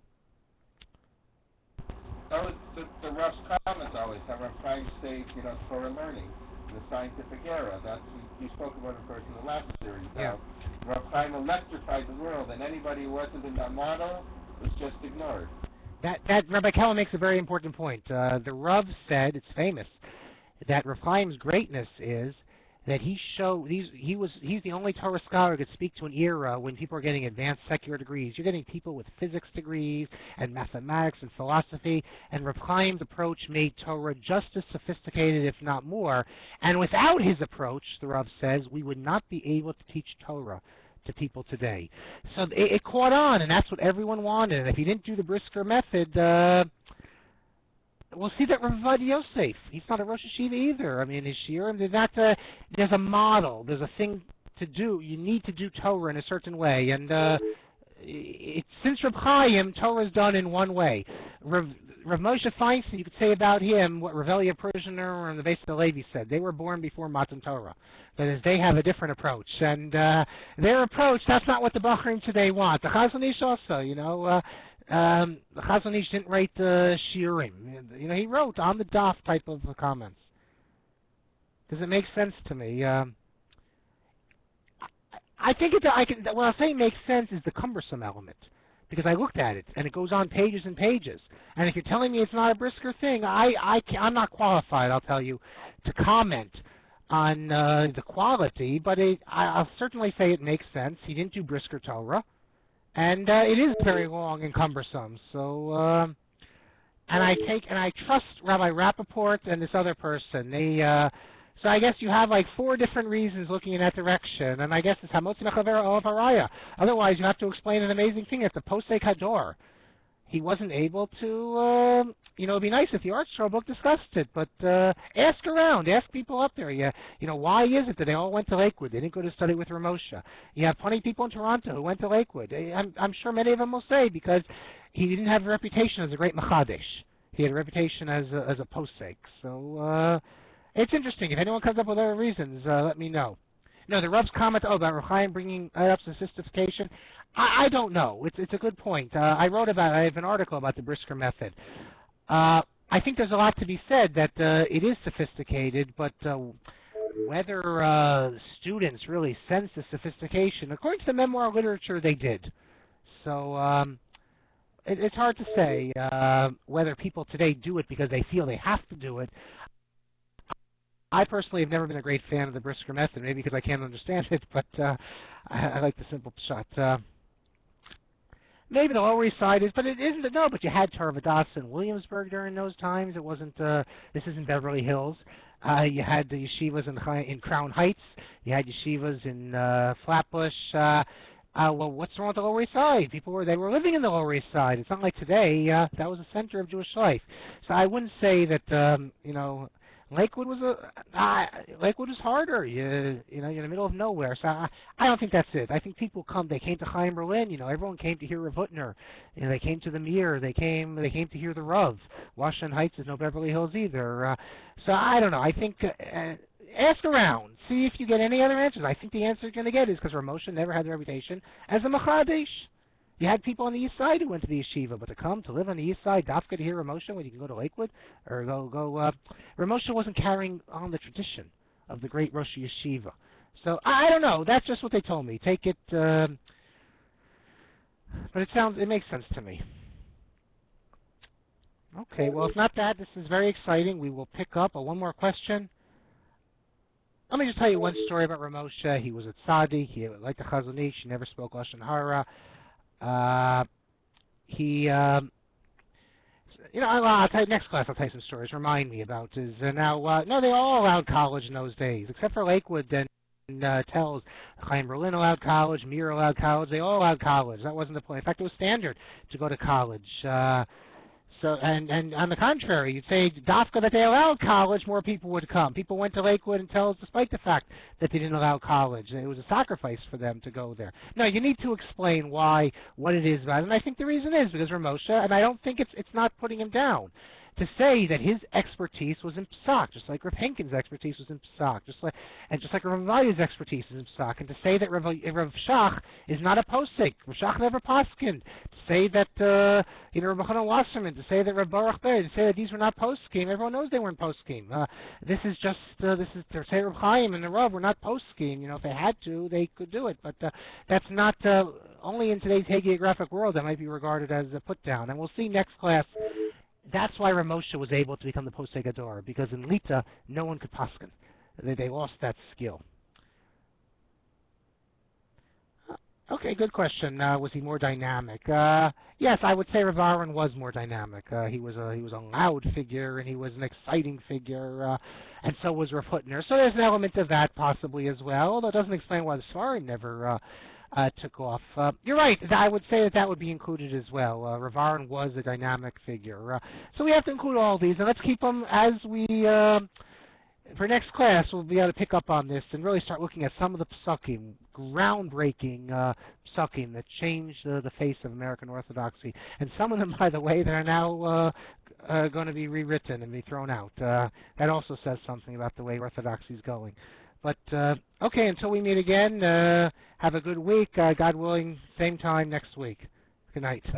was the Rav's comments always have Reb Chaim say, Torah learning, the scientific era. That's you spoke about, of course, in the last series. Yeah. Reb Chaim electrified the world, and anybody who wasn't in that model was just ignored. That Rabbi Keller makes a very important point. The Rav said, it's famous, that Reb Chaim's greatness is that he's the only Torah scholar who could speak to an era when people are getting advanced secular degrees. You're getting people with physics degrees and mathematics and philosophy, and Reb Chaim's approach made Torah just as sophisticated, if not more. And without his approach, the Rav says, we would not be able to teach Torah to people today. So it caught on, and that's what everyone wanted. And if he didn't do the Brisker method, we'll see that Rav Yosef, he's not a Rosh Hashiva either. I mean, his shiurim, there's a model, there's a thing to do. You need to do Torah in a certain way. And since Reb Chaim, Torah is done in one way. Rav Moshe Feinstein, you could say about him what Rav Elia Prishner and the Beis Levi said. They were born before Matan Torah. That is, they have a different approach. And their approach, that's not what the Bachrim today want. The Chazon Ish also, the Chazon Ish didn't write the shiurim. He wrote on the daf type of comments. Does it make sense to me? I think what I'll say makes sense is the cumbersome element, because I looked at it and it goes on pages and pages. And if you're telling me it's not a Brisker thing, I'm not qualified, I'll tell you, to comment on the quality. But I'll certainly say it makes sense. He didn't do Brisker Torah. And it is very long and cumbersome. So, and I trust Rabbi Rappaport and this other person. So I guess you have like 4 different reasons looking in that direction. And I guess it's Hamotzi Mechaver Olav Haraya. Otherwise, you have to explain an amazing thing. At the Posek Hador, he wasn't able to. It'd be nice if the Art Show book discussed it, but ask around, ask people up there. Why is it that they all went to Lakewood? They didn't go to study with Ramosha. You have plenty of people in Toronto who went to Lakewood. I'm sure many of them will say because he didn't have a reputation as a great Machadesh. He had a reputation as a posek. So it's interesting. If anyone comes up with other reasons, let me know. The Rav's comment about Reb Chaim bringing up sophistication, I don't know. It's a good point. I have an article about the Brisker method. I think there's a lot to be said that it is sophisticated, but whether students really sense the sophistication, according to the memoir literature, they did. So it's hard to say whether people today do it because they feel they have to do it. I personally have never been a great fan of the Brisker method, maybe because I can't understand it, but I like the simple shot. Maybe the Lower East Side is, but it isn't. No, but you had Torah Vodaas in Williamsburg during those times. It wasn't. This isn't Beverly Hills. You had the yeshivas in Crown Heights. You had yeshivas in Flatbush. Well, what's wrong with the Lower East Side? People were living in the Lower East Side. It's not like today. That was the center of Jewish life. So I wouldn't say that Lakewood was harder. You're in the middle of nowhere. So I don't think that's it. I think people come. They came to Chaim Berlin. Everyone came to hear Rav Hutner. They came to the Mir. They came to hear the Rav. Washington Heights is no Beverly Hills either. So I don't know. I think ask around. See if you get any other answers. I think the answer you're going to get is because Rav Moshe never had the reputation as a Machadesh. You had people on the east side who went to the yeshiva, but to live on the east side, dafka to hear Rav Moshe when you can go to Lakewood or Rav Moshe wasn't carrying on the tradition of the great Rosh Yeshiva. So I don't know. That's just what they told me. Take it, but it makes sense to me. Okay, well, if not that, this is very exciting. We will pick up one more question. let me just tell you one story about Ramosha. He was a tzaddik. He liked the Chazon Ish. He never spoke Lashon Hara. I'll tell you next class. I'll tell you some stories. Remind me about is no, they all allowed college in those days, except for Lakewood. Then tells Chaim Berlin allowed college, Mir allowed college. They all allowed college. That wasn't the point. In fact, it was standard to go to college. And on the contrary, you'd say Dafka that they allowed college, more people would come. People went to Lakewood and Tells despite the fact that they didn't allow college. It was a sacrifice for them to go there. No, you need to explain what it is about it. And I think the reason is because Ramosha, and I don't think it's not putting him down, to say that his expertise was in Psak, just like Rav Henkin's expertise was in Psak, just like Rav Avaya's expertise is in Psak, and to say that Rav Shach is not a posek, Rav Shach never poskin, to say that Rav Chanan Wasserman, to say that Rav Baruch Ber, to say that these were not poskim, everyone knows they weren't poskim. This is to say Rav Chaim and the Rav were not poskim. If they had to, they could do it, but that's not only in today's hagiographic world that might be regarded as a put down. And we'll see next class. That's why Ramosha was able to become the Posei Gador, because in Lita, no one could paskin. They lost that skill. Okay, good question. Was he more dynamic? Yes, I would say Rav Aaron was more dynamic. He was a loud figure, and he was an exciting figure, and so was Rav Hutner. So there's an element of that possibly as well, although it doesn't explain why the Svarim never took off. You're right. I would say that would be included as well. Rav Aaron was a dynamic figure. So we have to include all these, and let's keep them as we, for next class, we'll be able to pick up on this and really start looking at some of the psukim, groundbreaking psukim that changed the face of American Orthodoxy. And some of them, by the way, that are now going to be rewritten and be thrown out. That also says something about the way Orthodoxy is going. But, okay, until we meet again, have a good week. God willing, same time next week. Good night.